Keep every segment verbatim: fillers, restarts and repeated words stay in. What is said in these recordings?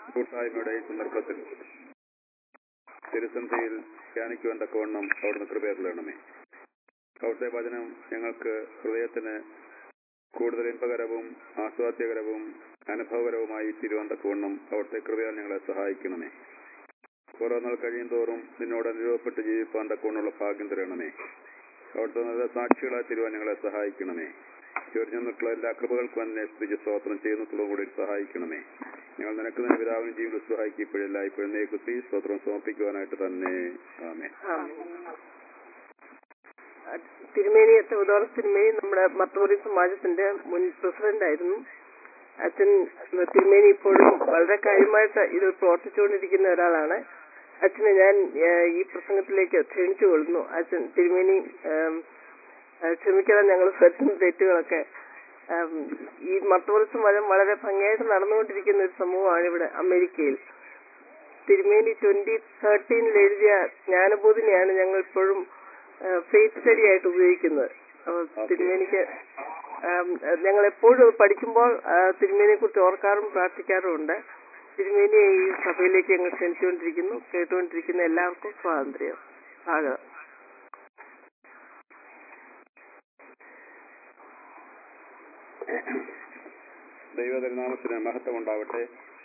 കൂട്ടായ്മയുടെ ഈ സന്ദർഭത്തിൽ തിരുസന്ധിയിൽ ധ്യാനിക്കുവാൻ തക്കവണ്ണം അവിടുന്ന് കൃപയരുളണമേ. അവിടുത്തെ വചനം ഞങ്ങൾക്ക് ഹൃദയത്തിന് കൂടുതൽ ഇൻപകരവും ആസ്വാദ്യകരവും അനുഭവകരവുമായി തീരുവാൻ തക്കവണ്ണം അവിടുത്തെ കൃപയാൽ ഞങ്ങളെ സഹായിക്കണമേ. ഓരോ നാൾ കഴിയും തോറും നിന്നോട് അനുരൂപപ്പെട്ട് ജീവിപ്പാൻ തക്കവണ്ണമുള്ള ഭാഗ്യം തരണമേ. അവിടുത്തെ നല്ല സാക്ഷികളായി തീരുവാൻ ഞങ്ങളെ സഹായിക്കണമേ. ചൊരിഞ്ഞുള്ള എല്ലാ കൃപകൾക്കും തന്നെ സ്തുതി സ്തോത്രം ചെയ്യുന്നതോടും കൂടി സഹായിക്കണമേ. ഞങ്ങൾ നിനക്ക് തന്നെ പിതാവിനും ജീവിതം സഹായിക്കും ഇപ്പോഴല്ല ഇപ്പോഴേ കുത്തി സ്തോത്രം സമർപ്പിക്കുവാനായിട്ട് തന്നെ. ആമേൻ. തിരുമേനി തെവദോറ തിരുമേനി നമ്മുടെ മർത്തോറി സമാജത്തിന്റെ മുൻ പ്രസിഡന്റ് ആയിരുന്നു. അച്ഛൻ തിരുമേനി ഇപ്പോഴും വളരെ കാര്യമായിട്ട് ഇത് പ്രവർത്തിച്ചുകൊണ്ടിരിക്കുന്ന ഒരാളാണ്. അച്ഛനെ ഞാൻ ഈ പ്രസംഗത്തിലേക്ക് ക്ഷണിച്ചു കൊള്ളുന്നു. അച്ഛൻ തിരുമേനി ക്ഷമിക്കണം ഞങ്ങൾ പറ്റുന്ന തെറ്റുകളൊക്കെ. ഈ മർത്തോറി സമാജം വളരെ ഭംഗിയായിട്ട് നടന്നുകൊണ്ടിരിക്കുന്ന ഒരു സമൂഹമാണ് ഇവിടെ അമേരിക്കയിൽ. തിരുമേനി ട്വന്റി തേർട്ടീനിൽ എഴുതിയ ജ്ഞാനബോധിനിയാണ് ഞങ്ങൾ ഇപ്പോഴും ഫെയ്ത്ത് സ്റ്റഡി ആയിട്ട് ഉപയോഗിക്കുന്നത്. തിരുമേനിക്ക് ഞങ്ങൾ എപ്പോഴും പഠിക്കുമ്പോൾ തിരുമേനിയെ കുറിച്ച് ഓർക്കാറും പ്രാർത്ഥിക്കാറും ഉണ്ട്. തിരുമേനിയെ ഈ സഭയിലേക്ക് ഞങ്ങൾ ക്ഷണിച്ചുകൊണ്ടിരിക്കുന്നു. കേട്ടുകൊണ്ടിരിക്കുന്ന എല്ലാവർക്കും സ്വാതന്ത്ര്യം. സ്വാഗതം. ദൈവതിരുനാമത്തിന് മഹത്വം ഉണ്ടാവട്ടെ.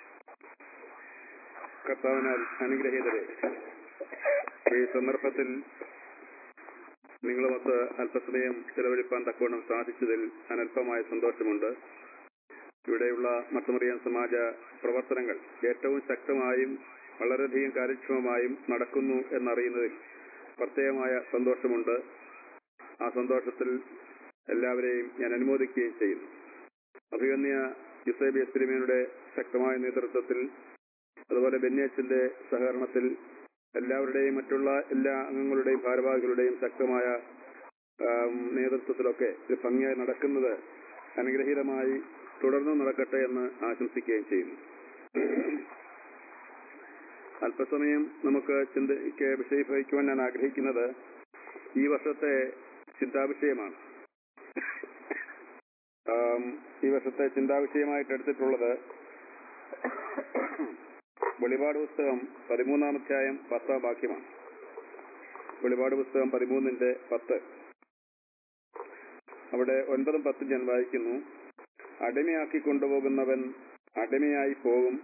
കർത്താവിനാൽ അനുഗ്രഹീതരെ, ഈ സന്ദർഭത്തിൽ നിങ്ങളുമൊത്ത് അല്പസമയം ചെലവഴിപ്പാൻ തക്കവണ്ണം സാധിച്ചതിൽ അനൽപമായ സന്തോഷമുണ്ട്. ഇവിടെയുള്ള മർത്തോറിയൻ സമാജ പ്രവർത്തനങ്ങൾ ഏറ്റവും ശക്തമായും വളരെയധികം കാര്യക്ഷമമായും നടക്കുന്നു എന്നറിയുന്നതിൽ പ്രത്യേകമായ സന്തോഷമുണ്ട്. ആ സന്തോഷത്തിൽ എല്ലാവരെയും ഞാൻ അനുമോദിക്കുകയും ചെയ്യുന്നു. അഭിഗമ്യ യുസേബിയസ് തിരുമേനിയുടെ ശക്തമായ നേതൃത്വത്തിൽ, അതുപോലെ ബെന്യാച്ചന്റെ സഹകരണത്തിൽ, എല്ലാവരുടെയും മറ്റുള്ള എല്ലാ അംഗങ്ങളുടെയും ഭാരവാഹികളുടെയും ശക്തമായ നേതൃത്വത്തിലൊക്കെ ഇത് ഭംഗിയായി നടക്കുന്നത് അനുഗ്രഹീതമായി തുടർന്നും നടക്കട്ടെ എന്ന് ആശംസിക്കുകയും ചെയ്യുന്നു. അല്പസമയം നമുക്ക് ചിന്തയ്ക്ക് വിഷയീഭവിക്കുവാൻ ഞാൻ ആഗ്രഹിക്കുന്നത് ഈ വർഷത്തെ ചിന്താവിഷയമാണ്. ഈ വർഷത്തെ ചിന്താവിഷയമായിട്ട് എടുത്തിട്ടുള്ളത് വെളിപാട് പുസ്തകം പതിമൂന്നാം അധ്യായം പത്താം വാക്യമാണ്. വെളിപാട് പുസ്തകം പതിമൂന്നിന്റെ പത്ത്. അവിടെ ഒൻപതും പത്തും ഞാൻ വായിക്കുന്നു. അടിമയാക്കി കൊണ്ടുപോകുന്നവൻ അടിമയായി പോകും,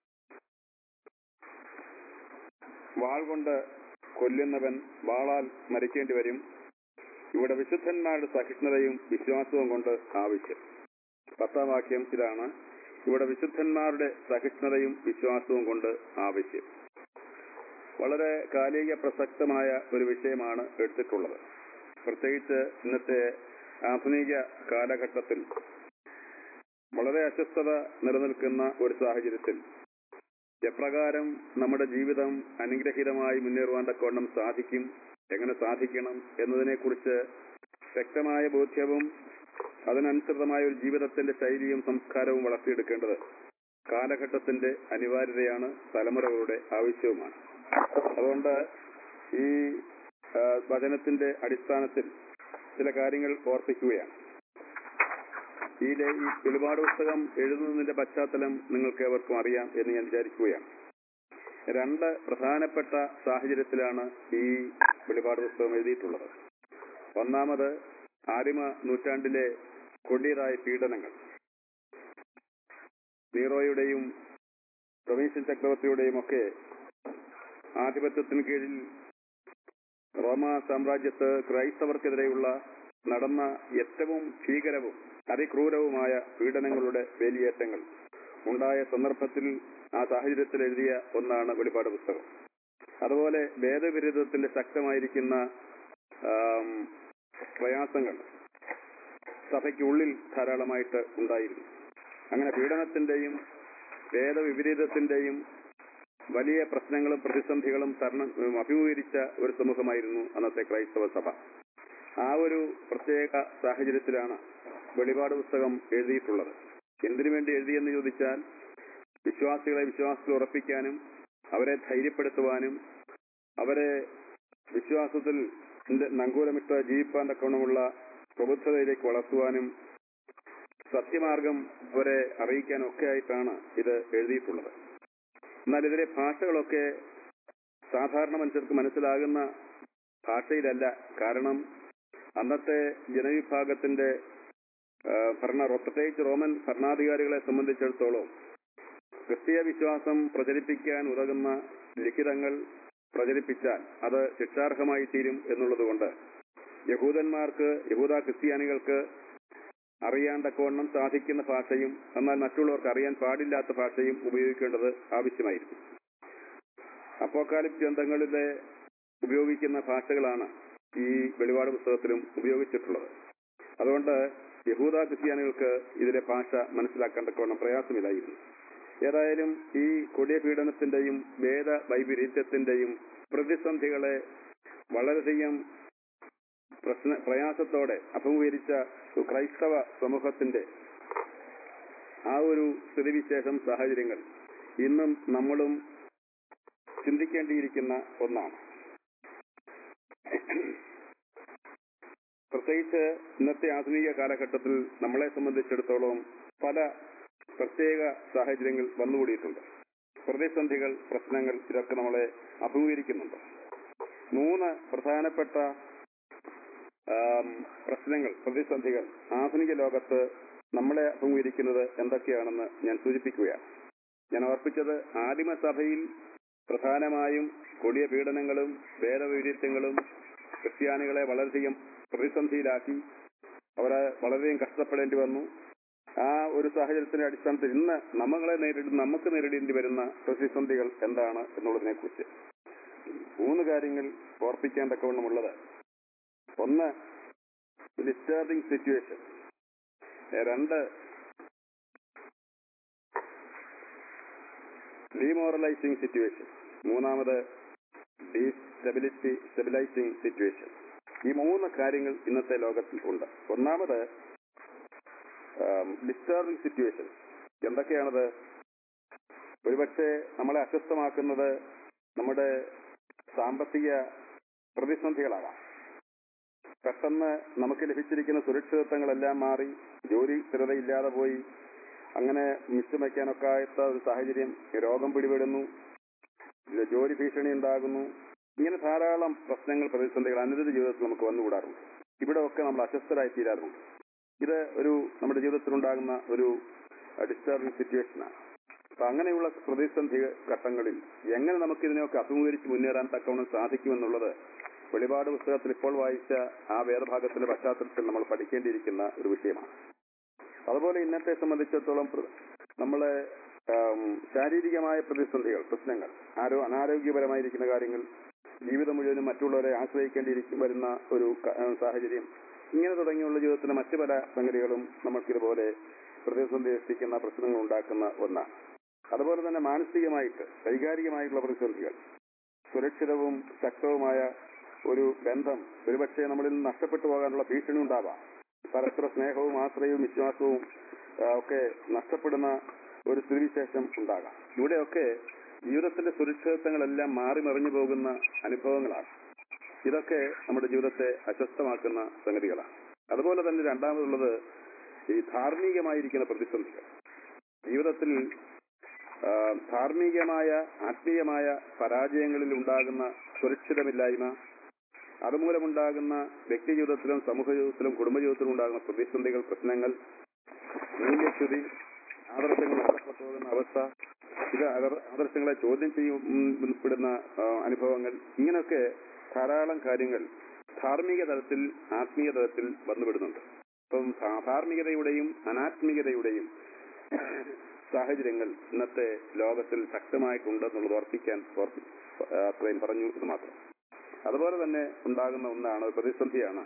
വാൾ കൊണ്ട് കൊല്ലുന്നവൻ വാളാൽ മരിക്കേണ്ടി വരും. ഇവിടെ വിശുദ്ധന്മാരുടെ സഹിഷ്ണുതയും വിശ്വാസവും കൊണ്ട് ആവശ്യം. പത്താം വാക്യം ഇതാണ്. ഇവിടെ വിശുദ്ധന്മാരുടെ സഹിഷ്ണുതയും വിശ്വാസവും കൊണ്ട് ആവശ്യം. വളരെ കാലിക പ്രസക്തമായ ഒരു വിഷയമാണ് എടുത്തിട്ടുള്ളത്. പ്രത്യേകിച്ച് ഇന്നത്തെ ആധുനിക കാലഘട്ടത്തിൽ വളരെ അസ്വസ്ഥത നിലനിൽക്കുന്ന ഒരു സാഹചര്യത്തിൽ എപ്രകാരം നമ്മുടെ ജീവിതം അനുഗ്രഹീതമായി മുന്നേറുവാൻ തക്കവണ്ണം സാധിക്കും, എങ്ങനെ സാധിക്കണം എന്നതിനെക്കുറിച്ച് വ്യക്തമായ ബോധ്യവും അതിനനുസൃതമായ ഒരു ജീവിതത്തിന്റെ ശൈലിയും സംസ്കാരവും വളർത്തിയെടുക്കേണ്ടത് കാലഘട്ടത്തിന്റെ അനിവാര്യതയാണ്, തലമുറകളുടെ ആവശ്യവുമാണ്. അതുകൊണ്ട് ഈ വചനത്തിന്റെ അടിസ്ഥാനത്തിൽ ചില കാര്യങ്ങൾ ഓർപ്പിക്കുകയാണ്. ഈ വെളിപാട് പുസ്തകം എഴുതുന്നതിന്റെ പശ്ചാത്തലം നിങ്ങൾക്ക് ഏവർക്കും അറിയാം എന്ന് ഞാൻ വിചാരിക്കുകയാണ്. രണ്ട് പ്രധാനപ്പെട്ട സാഹചര്യത്തിലാണ് ഈ വെളിപാട് പുസ്തകം എഴുതിയിട്ടുള്ളത്. ഒന്നാമത് ആദിമ നൂറ്റാണ്ടിലെ കൊടിയതായ പീഡനങ്ങൾ, നീറോയുടെയും ഡൊമീഷ്യൻ ചക്രവർത്തിയുടെയും ഒക്കെ ആധിപത്യത്തിന് കീഴിൽ റോമ സാമ്രാജ്യത്ത് ക്രൈസ്തവർക്കെതിരെയുള്ള നടന്ന ഏറ്റവും ഭീകരവും അതിക്രൂരവുമായ പീഡനങ്ങളുടെ വേലിയേറ്റങ്ങൾ ഉണ്ടായ സന്ദർഭത്തിൽ ആ സാഹചര്യത്തിൽ എഴുതിയ ഒന്നാണ് വെളിപാട് പുസ്തകം. അതുപോലെ വേദവിരുദ്ധത്തിന്റെ ശക്തമായിരിക്കുന്ന പ്രയാസങ്ങൾ സഭയ്ക്കുള്ളിൽ ധാരാളമായിട്ട് ഉണ്ടായിരുന്നു. അങ്ങനെ പീഡനത്തിന്റെയും വേദവിപരീതത്തിന്റെയും വലിയ പ്രശ്നങ്ങളും പ്രതിസന്ധികളും തരണം അഭിമുഖീകരിച്ച ഒരു സമൂഹമായിരുന്നു അന്നത്തെ ക്രൈസ്തവ സഭ. ആ ഒരു പ്രത്യേക സാഹചര്യത്തിലാണ് വെളിപാട് പുസ്തകം എഴുതിയിട്ടുള്ളത്. എന്തിനു വേണ്ടി എഴുതിയെന്ന് ചോദിച്ചാൽ, വിശ്വാസികളെ വിശ്വാസത്തിൽ ഉറപ്പിക്കാനും അവരെ ധൈര്യപ്പെടുത്തുവാനും അവരെ വിശ്വാസത്തിൽ നങ്കൂരമിട്ട് ജീവിപ്പാൻ തക്കവണ്ണമുള്ള പ്രബുദ്ധതയിലേക്ക് വളർത്തുവാനും സത്യമാർഗം അവരെ അറിയിക്കാനും ഒക്കെ ആയിട്ടാണ് ഇത് എഴുതിയിട്ടുള്ളത്. എന്നാൽ ഇതിലെ ഭാഷകളൊക്കെ സാധാരണ മനുഷ്യർക്ക് മനസ്സിലാകുന്ന ഭാഷയിലല്ല. കാരണം അന്നത്തെ ജനവിഭാഗത്തിന്റെ ആ, ഭരണ പ്രത്യേകിച്ച് റോമൻ ഭരണാധികാരികളെ സംബന്ധിച്ചിടത്തോളം ക്രിസ്തീയ വിശ്വാസം പ്രചരിപ്പിക്കാൻ ഉതകുന്ന ലിഖിതങ്ങൾ പ്രചരിപ്പിച്ചാൽ അത് ശിക്ഷാർഹമായി തീരും എന്നുള്ളതുകൊണ്ട് യഹൂദന്മാർക്ക് യഹൂദ ക്രിസ്ത്യാനികൾക്ക് അറിയാൻ തക്കവണ്ണം സാധിക്കുന്ന ഭാഷയും എന്നാൽ മറ്റുള്ളവർക്ക് അറിയാൻ പാടില്ലാത്ത ഭാഷയും ഉപയോഗിക്കേണ്ടത് ആവശ്യമായിരുന്നു. അപ്പോക്കാലിപ്സ് ഗ്രന്ഥങ്ങളിലെ ഉപയോഗിക്കുന്ന ഭാഷകളാണ് ഈ വെളിപാട് പുസ്തകത്തിലും ഉപയോഗിച്ചിട്ടുള്ളത്. അതുകൊണ്ട് യഹൂദ ക്രിസ്ത്യാനികൾക്ക് ഇതിലെ ഭാഷ മനസ്സിലാക്കാൻ തക്കവണ്ണം പ്രയാസമില്ലായിരുന്നു. ഏതായാലും ഈ കൊടിയ പീഡനത്തിന്റെയും വേദ വൈപരീത്യത്തിന്റെയും പ്രതിസന്ധികളെ വളരെയധികം പ്രശ്ന പ്രയാസത്തോടെ അഭിമുഖീകരിച്ച ക്രൈസ്തവ സമൂഹത്തിന്റെ ആ ഒരു സ്ഥിതിവിശേഷം സാഹചര്യങ്ങൾ ഇന്നും നമ്മളും ചിന്തിക്കേണ്ടിയിരിക്കുന്ന ഒന്നാണ്. പ്രത്യേകിച്ച് ഇന്നത്തെ ആധുനിക കാലഘട്ടത്തിൽ നമ്മളെ സംബന്ധിച്ചിടത്തോളം പല പ്രത്യേക സാഹചര്യങ്ങൾ വന്നുകൂടിയിട്ടുണ്ട്. പ്രതിസന്ധികൾ, പ്രശ്നങ്ങൾ ഇതൊക്കെ നമ്മളെ അഭിമുഖീകരിക്കുന്നുണ്ട്. മൂന്ന് പ്രധാനപ്പെട്ട പ്രശ്നങ്ങൾ, പ്രതിസന്ധികൾ ആധുനിക ലോകത്ത് നമ്മളെ അഭിമുഖീകരിക്കുന്നത് എന്തൊക്കെയാണെന്ന് ഞാൻ സൂചിപ്പിക്കുകയാണ്. ഞാൻ ഓർപ്പിച്ചത് ആദിമസഭയിൽ പ്രധാനമായും കൊടിയ പീഡനങ്ങളും വേദവൈരുദ്ധ്യങ്ങളും ക്രിസ്ത്യാനികളെ വളരെയധികം പ്രതിസന്ധിയിലാക്കി. അവരെ വളരെയധികം കഷ്ടപ്പെടേണ്ടി വന്നു. ആ ഒരു സാഹചര്യത്തിന്റെ അടിസ്ഥാനത്തിൽ ഇന്ന് നമ്മളെ നേരിടുന്ന നമുക്ക് നേരിടേണ്ടി വരുന്ന പ്രതിസന്ധികൾ എന്താണ് എന്നുള്ളതിനെ കുറിച്ച് മൂന്ന് കാര്യങ്ങൾ ഓർപ്പിക്കാൻ തക്കവണ്ണമുള്ളത്. ഒന്ന്, ഡിസ്റ്റർബിംഗ് സിറ്റുവേഷൻ. രണ്ട്, ഡീമോറലൈസിംഗ് സിറ്റുവേഷൻ. മൂന്നാമത്, ഡീസ്റ്റെബിലിറ്റി സ്റ്റെബിലൈസിംഗ് സിറ്റുവേഷൻ. ഈ മൂന്ന് കാര്യങ്ങൾ ഇന്നത്തെ ലോകത്തിൽ ഉണ്ട്. ഒന്നാമത് ഡിസ്റ്റർബിംഗ് സിറ്റുവേഷൻ. എന്തൊക്കെയാണത്? ഒരുപക്ഷെ നമ്മളെ അസ്വസ്ഥമാക്കുന്നത് നമ്മുടെ സാമ്പത്തിക പ്രതിസന്ധികളാകാം. പെട്ടെന്ന് നമുക്ക് ലഭിച്ചിരിക്കുന്ന സുരക്ഷിതത്വങ്ങളെല്ലാം മാറി ജോലി സ്ഥിരതയില്ലാതെ പോയി. അങ്ങനെ മിച്ചം വയ്ക്കാനൊക്കാത്ത ഒരു സാഹചര്യം, രോഗം പിടിപെടുന്നു, ജോലി ഭീഷണി ഉണ്ടാകുന്നു. ഇങ്ങനെ ധാരാളം പ്രശ്നങ്ങൾ, പ്രതിസന്ധികൾ അനുദിന ജീവിതത്തിൽ നമുക്ക് വന്നുകൂടാറുണ്ട്. ഇവിടെ ഒക്കെ നമ്മൾ അസ്വസ്ഥരായി തീരാറുണ്ട്. ഇത് ഒരു നമ്മുടെ ജീവിതത്തിലുണ്ടാകുന്ന ഒരു ഡിസ്റ്റർബിംഗ് സിറ്റുവേഷനാണ്. അപ്പൊ അങ്ങനെയുള്ള പ്രതിസന്ധി ഘട്ടങ്ങളിൽ എങ്ങനെ നമുക്ക് ഇതിനെയൊക്കെ അഭിമുഖീകരിച്ച് മുന്നേറാൻ തക്കവണ്ണം സാധിക്കുമെന്നുള്ളത് വെളിപാട് പുസ്തകത്തിൽ ഇപ്പോൾ വായിച്ച ആ വേദഭാഗത്തിന്റെ പശ്ചാത്തലത്തിൽ നമ്മൾ പഠിക്കേണ്ടിയിരിക്കുന്ന ഒരു വിഷയമാണ്. അതുപോലെ ഇന്നത്തെ സംബന്ധിച്ചിടത്തോളം നമ്മളെ ശാരീരികമായ പ്രതിസന്ധികൾ, പ്രശ്നങ്ങൾ, ആരോ അനാരോഗ്യപരമായിരിക്കുന്ന കാര്യങ്ങൾ, ജീവിതം മുഴുവനും മറ്റുള്ളവരെ ആശ്രയിക്കേണ്ടിയിരിക്കും വരുന്ന ഒരു സാഹചര്യം, ഇങ്ങനെ തുടങ്ങിയുള്ള ജീവിതത്തിന്റെ മറ്റു പല സംഗതികളും നമുക്കിതുപോലെ പ്രതിസന്ധി സൃഷ്ടിക്കുന്ന പ്രശ്നങ്ങൾ ഉണ്ടാക്കുന്ന ഒന്നാണ്. അതുപോലെ തന്നെ മാനസികമായിട്ട് വൈകാരികമായിട്ടുള്ള പ്രതിസന്ധികൾ, സുരക്ഷിതവും ശക്തവുമായ ഒരു ബന്ധം ഒരുപക്ഷെ നമ്മളിൽ നിന്ന് നഷ്ടപ്പെട്ടു പോകാനുള്ള ഭീഷണി ഉണ്ടാവാം. പരസ്പര സ്നേഹവും ആശ്രയവും വിശ്വാസവും ഒക്കെ നഷ്ടപ്പെടുന്ന ഒരു സ്ഥിതിവിശേഷം ഉണ്ടാകാം. ഇവിടെയൊക്കെ ജീവിതത്തിന്റെ സുരക്ഷിതത്വങ്ങളെല്ലാം മാറി മറിഞ്ഞു പോകുന്ന അനുഭവങ്ങളാണ്. ഇതൊക്കെ നമ്മുടെ ജീവിതത്തെ അസ്വസ്ഥമാക്കുന്ന സംഗതികളാണ്. അതുപോലെ തന്നെ രണ്ടാമതുള്ളത് ഈ ധാർമ്മികമായിരിക്കുന്ന പ്രതിസന്ധികൾ. ജീവിതത്തിൽ ധാർമ്മികമായ ആത്മീയമായ പരാജയങ്ങളിൽ ഉണ്ടാകുന്ന സുരക്ഷിതമില്ലായ്മ, അതുമൂലമുണ്ടാകുന്ന വ്യക്തി ജീവിതത്തിലും സമൂഹ ജീവിതത്തിലും കുടുംബജീവിതത്തിലും ഉണ്ടാകുന്ന പ്രതിസന്ധികൾ, പ്രശ്നങ്ങൾ, മൂല്യച്യുതി, ആദർശങ്ങൾ നഷ്ടപ്പെട്ടു പോകുന്ന അവസ്ഥ, ഇത് ആദർശങ്ങളെ ചോദ്യം ചെയ്യപ്പെടുന്ന അനുഭവങ്ങൾ, ഇങ്ങനെയൊക്കെ ധാരാളം കാര്യങ്ങൾ ധാർമ്മിക തലത്തിൽ ആത്മീയ തലത്തിൽ വന്നുവിടുന്നുണ്ട്. അപ്പം ധാർമ്മികതയുടെയും അനാത്മികതയുടെയും സാഹചര്യങ്ങൾ ഇന്നത്തെ ലോകത്തിൽ ശക്തമായിട്ടുണ്ടെന്നുള്ളത് ഓർപ്പിക്കാൻ അത്രയും പറഞ്ഞു എന്ന് മാത്രം. അതുപോലെ തന്നെ ഉണ്ടാകുന്ന ഒന്നാണ്, പ്രതിസന്ധിയാണ്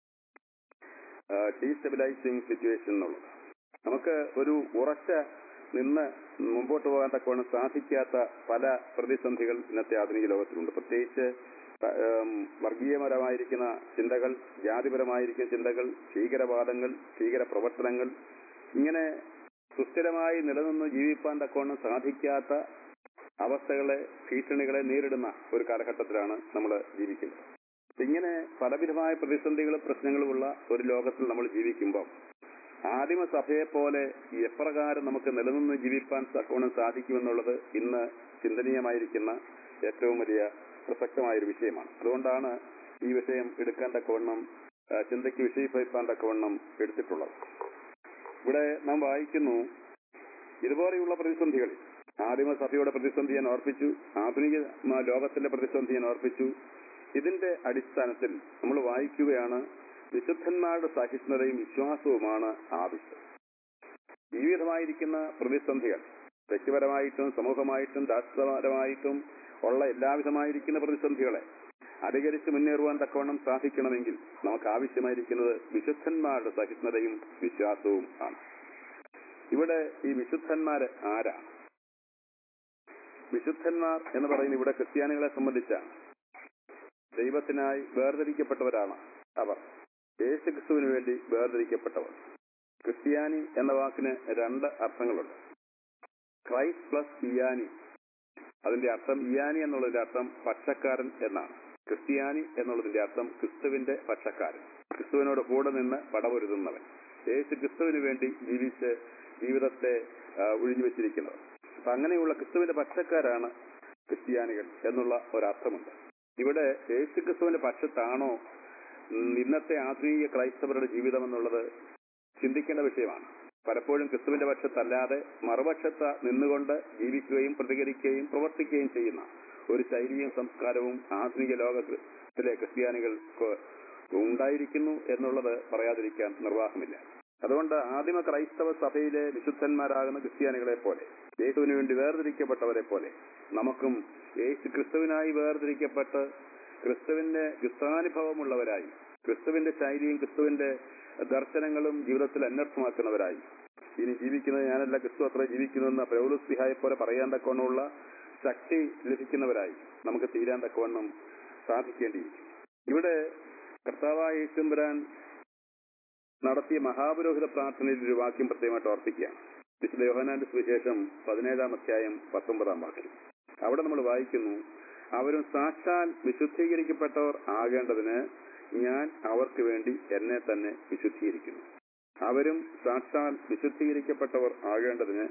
ഡീസ്റ്റെബിലൈസിംഗ് സിറ്റുവേഷൻ എന്നുള്ളത്. നമുക്ക് ഒരു ഉറച്ച നിന്ന് മുമ്പോട്ട് പോകാൻ തക്കവണ്ണം സാധിക്കാത്ത പല പ്രതിസന്ധികൾ ഇന്നത്തെ ആധുനിക ലോകത്തിലുണ്ട്. പ്രത്യേകിച്ച് വർഗീയപരമായിരിക്കുന്ന ചിന്തകൾ, ജാതിപരമായിരിക്കുന്ന ചിന്തകൾ, ഭീകരവാദങ്ങൾ, ഭീകര പ്രവർത്തനങ്ങൾ, ഇങ്ങനെ സുസ്ഥിരമായി നിലനിന്ന് ജീവിക്കാൻ തക്കവണ്ണം സാധിക്കാത്ത അവസ്ഥകളെ, ഭീഷണികളെ നേരിടുന്ന ഒരു കാലഘട്ടത്തിലാണ് നമ്മൾ ജീവിക്കുന്നത്. ഇങ്ങനെ പലവിധമായ പ്രതിസന്ധികളും പ്രശ്നങ്ങളുമുള്ള ഒരു ലോകത്തിൽ നമ്മൾ ജീവിക്കുമ്പോൾ ആദിമ സഭയെ പോലെ എപ്രകാരം നമുക്ക് നിലനിന്ന് ജീവിക്കാൻ തക്കവണ്ണം സാധിക്കുമെന്നുള്ളത് ഇന്ന് ചിന്തനീയമായിരിക്കുന്ന ഏറ്റവും വലിയ പ്രസക്തമായൊരു വിഷയമാണ്. അതുകൊണ്ടാണ് ഈ വിഷയം എടുക്കാൻ തക്കവണ്ണം ചിന്തയ്ക്ക് വിഷയിപ്പാൻ തക്കവണ്ണം എടുത്തിട്ടുള്ളത്. ഇവിടെ നാം വായിക്കുന്നു, ഇതുപോലെയുള്ള പ്രതിസന്ധികളിൽ ആദിമ സഭയുടെ പ്രതിസന്ധി ഞാൻ ഓർപ്പിച്ചു, ആധുനിക ലോകത്തിന്റെ പ്രതിസന്ധി ഞാൻ ഓർപ്പിച്ചു. ഇതിന്റെ അടിസ്ഥാനത്തിൽ നമ്മൾ വായിക്കുകയാണ്, വിശുദ്ധന്മാരുടെ സഹിഷ്ണുതയും വിശ്വാസവുമാണ് ആവശ്യം. ജീവിതമായിരിക്കുന്ന പ്രതിസന്ധികൾ, വ്യക്തിപരമായിട്ടും സമൂഹമായിട്ടും രാഷ്ട്രപരമായിട്ടും ഉള്ള എല്ലാവിധമായിരിക്കുന്ന പ്രതിസന്ധികളെ അധികരിച്ച് മുന്നേറുവാൻ തക്കവണ്ണം സാധിക്കണമെങ്കിൽ നമുക്ക് ആവശ്യമായിരിക്കുന്നത് വിശുദ്ധന്മാരുടെ സഹിഷ്ണുതയും വിശ്വാസവും ആണ്. ഇവിടെ ഈ വിശുദ്ധന്മാര് ആരാണ്? വിശുദ്ധന്മാർ എന്ന് പറയുന്നത് ഇവിടെ ക്രിസ്ത്യാനികളെ സംബന്ധിച്ചാണ്. ദൈവത്തിനായി വേർതിരിക്കപ്പെട്ടവരാണ് അവർ, യേശുക്രിസ്തുവിന് വേണ്ടി വേർതിരിക്കപ്പെട്ടവർ. ക്രിസ്ത്യാനി എന്ന വാക്കിന് രണ്ട് അർത്ഥങ്ങളുണ്ട്. ക്രൈസ്റ്റ് പ്ലസ് ഇയാനി. അതിന്റെ അർത്ഥം, ഇയാനി എന്നുള്ളതിന്റെ അർത്ഥം പക്ഷക്കാരൻ എന്നാണ്. ക്രിസ്ത്യാനി എന്നുള്ളതിന്റെ അർത്ഥം ക്രിസ്തുവിന്റെ പക്ഷക്കാരൻ, ക്രിസ്തുവിനോട് കൂടെ നിന്ന് പടപൊരുതുന്നവൻ, യേശു ക്രിസ്തുവിന് വേണ്ടി ജീവിച്ച് ജീവിതത്തെ ഒഴിഞ്ഞു വെച്ചിരിക്കുന്നവർ. അപ്പൊ അങ്ങനെയുള്ള ക്രിസ്തുവിന്റെ പക്ഷക്കാരാണ് ക്രിസ്ത്യാനികൾ എന്നുള്ള ഒരർത്ഥമുണ്ട്. ഇവിടെ യേശു ക്രിസ്തുവിന്റെ പക്ഷത്താണോ ഇന്നത്തെ ആധുനിക ക്രൈസ്തവരുടെ ജീവിതം എന്നുള്ളത് ചിന്തിക്കേണ്ട വിഷയമാണ്. പലപ്പോഴും ക്രിസ്തുവിന്റെ പക്ഷത്തല്ലാതെ മറുപക്ഷത്ത് നിന്നുകൊണ്ട് ജീവിക്കുകയും പ്രതികരിക്കുകയും പ്രവർത്തിക്കുകയും ചെയ്യുന്ന ഒരു ശൈലിയും സംസ്കാരവും ആധുനിക ലോകത്തിലെ ക്രിസ്ത്യാനികൾക്ക് ഉണ്ടായിരിക്കുന്നു എന്നുള്ളത് പറയാതിരിക്കാൻ നിർവാഹമില്ല. അതുകൊണ്ട് ആദിമ ക്രൈസ്തവ സഭയിലെ വിശുദ്ധന്മാരാകുന്ന ക്രിസ്ത്യാനികളെ പോലെ, യേശുവിന് വേണ്ടി വേർതിരിക്കപ്പെട്ടവരെ പോലെ നമുക്കും യേശു ക്രിസ്തുവിനായി വേർതിരിക്കപ്പെട്ട് ക്രിസ്തുവിന്റെ ക്രിസ്താനുഭവമുള്ളവരായി, ക്രിസ്തുവിന്റെ ശൈലിയും ക്രിസ്തുവിന്റെ ദർശനങ്ങളും ജീവിതത്തിൽ അന്വർത്ഥമാക്കുന്നവരായി ഇനി ജീവിക്കുന്നത് ഞാനല്ല, ക്രിസ്തു അത്ര ജീവിക്കുന്നുവെന്ന് പൗലോസ് സ്ലീഹായെ പോലെ പറയാൻ തക്കവണ്ണമുള്ള ശക്തി ലഭിക്കുന്നവരായി നമുക്ക് തീരാൻ തക്കവണ്ണം സാധിക്കേണ്ടിയിരിക്കും. ഇവിടെ കർത്താവായ യേശു തമ്പുരാൻ നടത്തിയ മഹാപുരോഹിത പ്രാർത്ഥനയിൽ ഒരു വാക്യം പ്രത്യേകമായിട്ട് ഓർപ്പിക്കുകയാണ്. വിശുദ്ധ യോഹന്നാന്റെ സുവിശേഷം പതിനേഴാം അധ്യായം പത്തൊമ്പതാം വാക്യം. അവിടെ നമ്മൾ വായിക്കുന്നു, അവരും സാക്ഷാൽ വിശുദ്ധീകരിക്കപ്പെട്ടവർ ആകേണ്ടതിന് ഞാൻ അവർക്ക് വേണ്ടി എന്നെ തന്നെ വിശുദ്ധീകരിക്കുന്നു. അവരും സാക്ഷാൽ വിശുദ്ധീകരിക്കപ്പെട്ടവർ ആകേണ്ടതിന്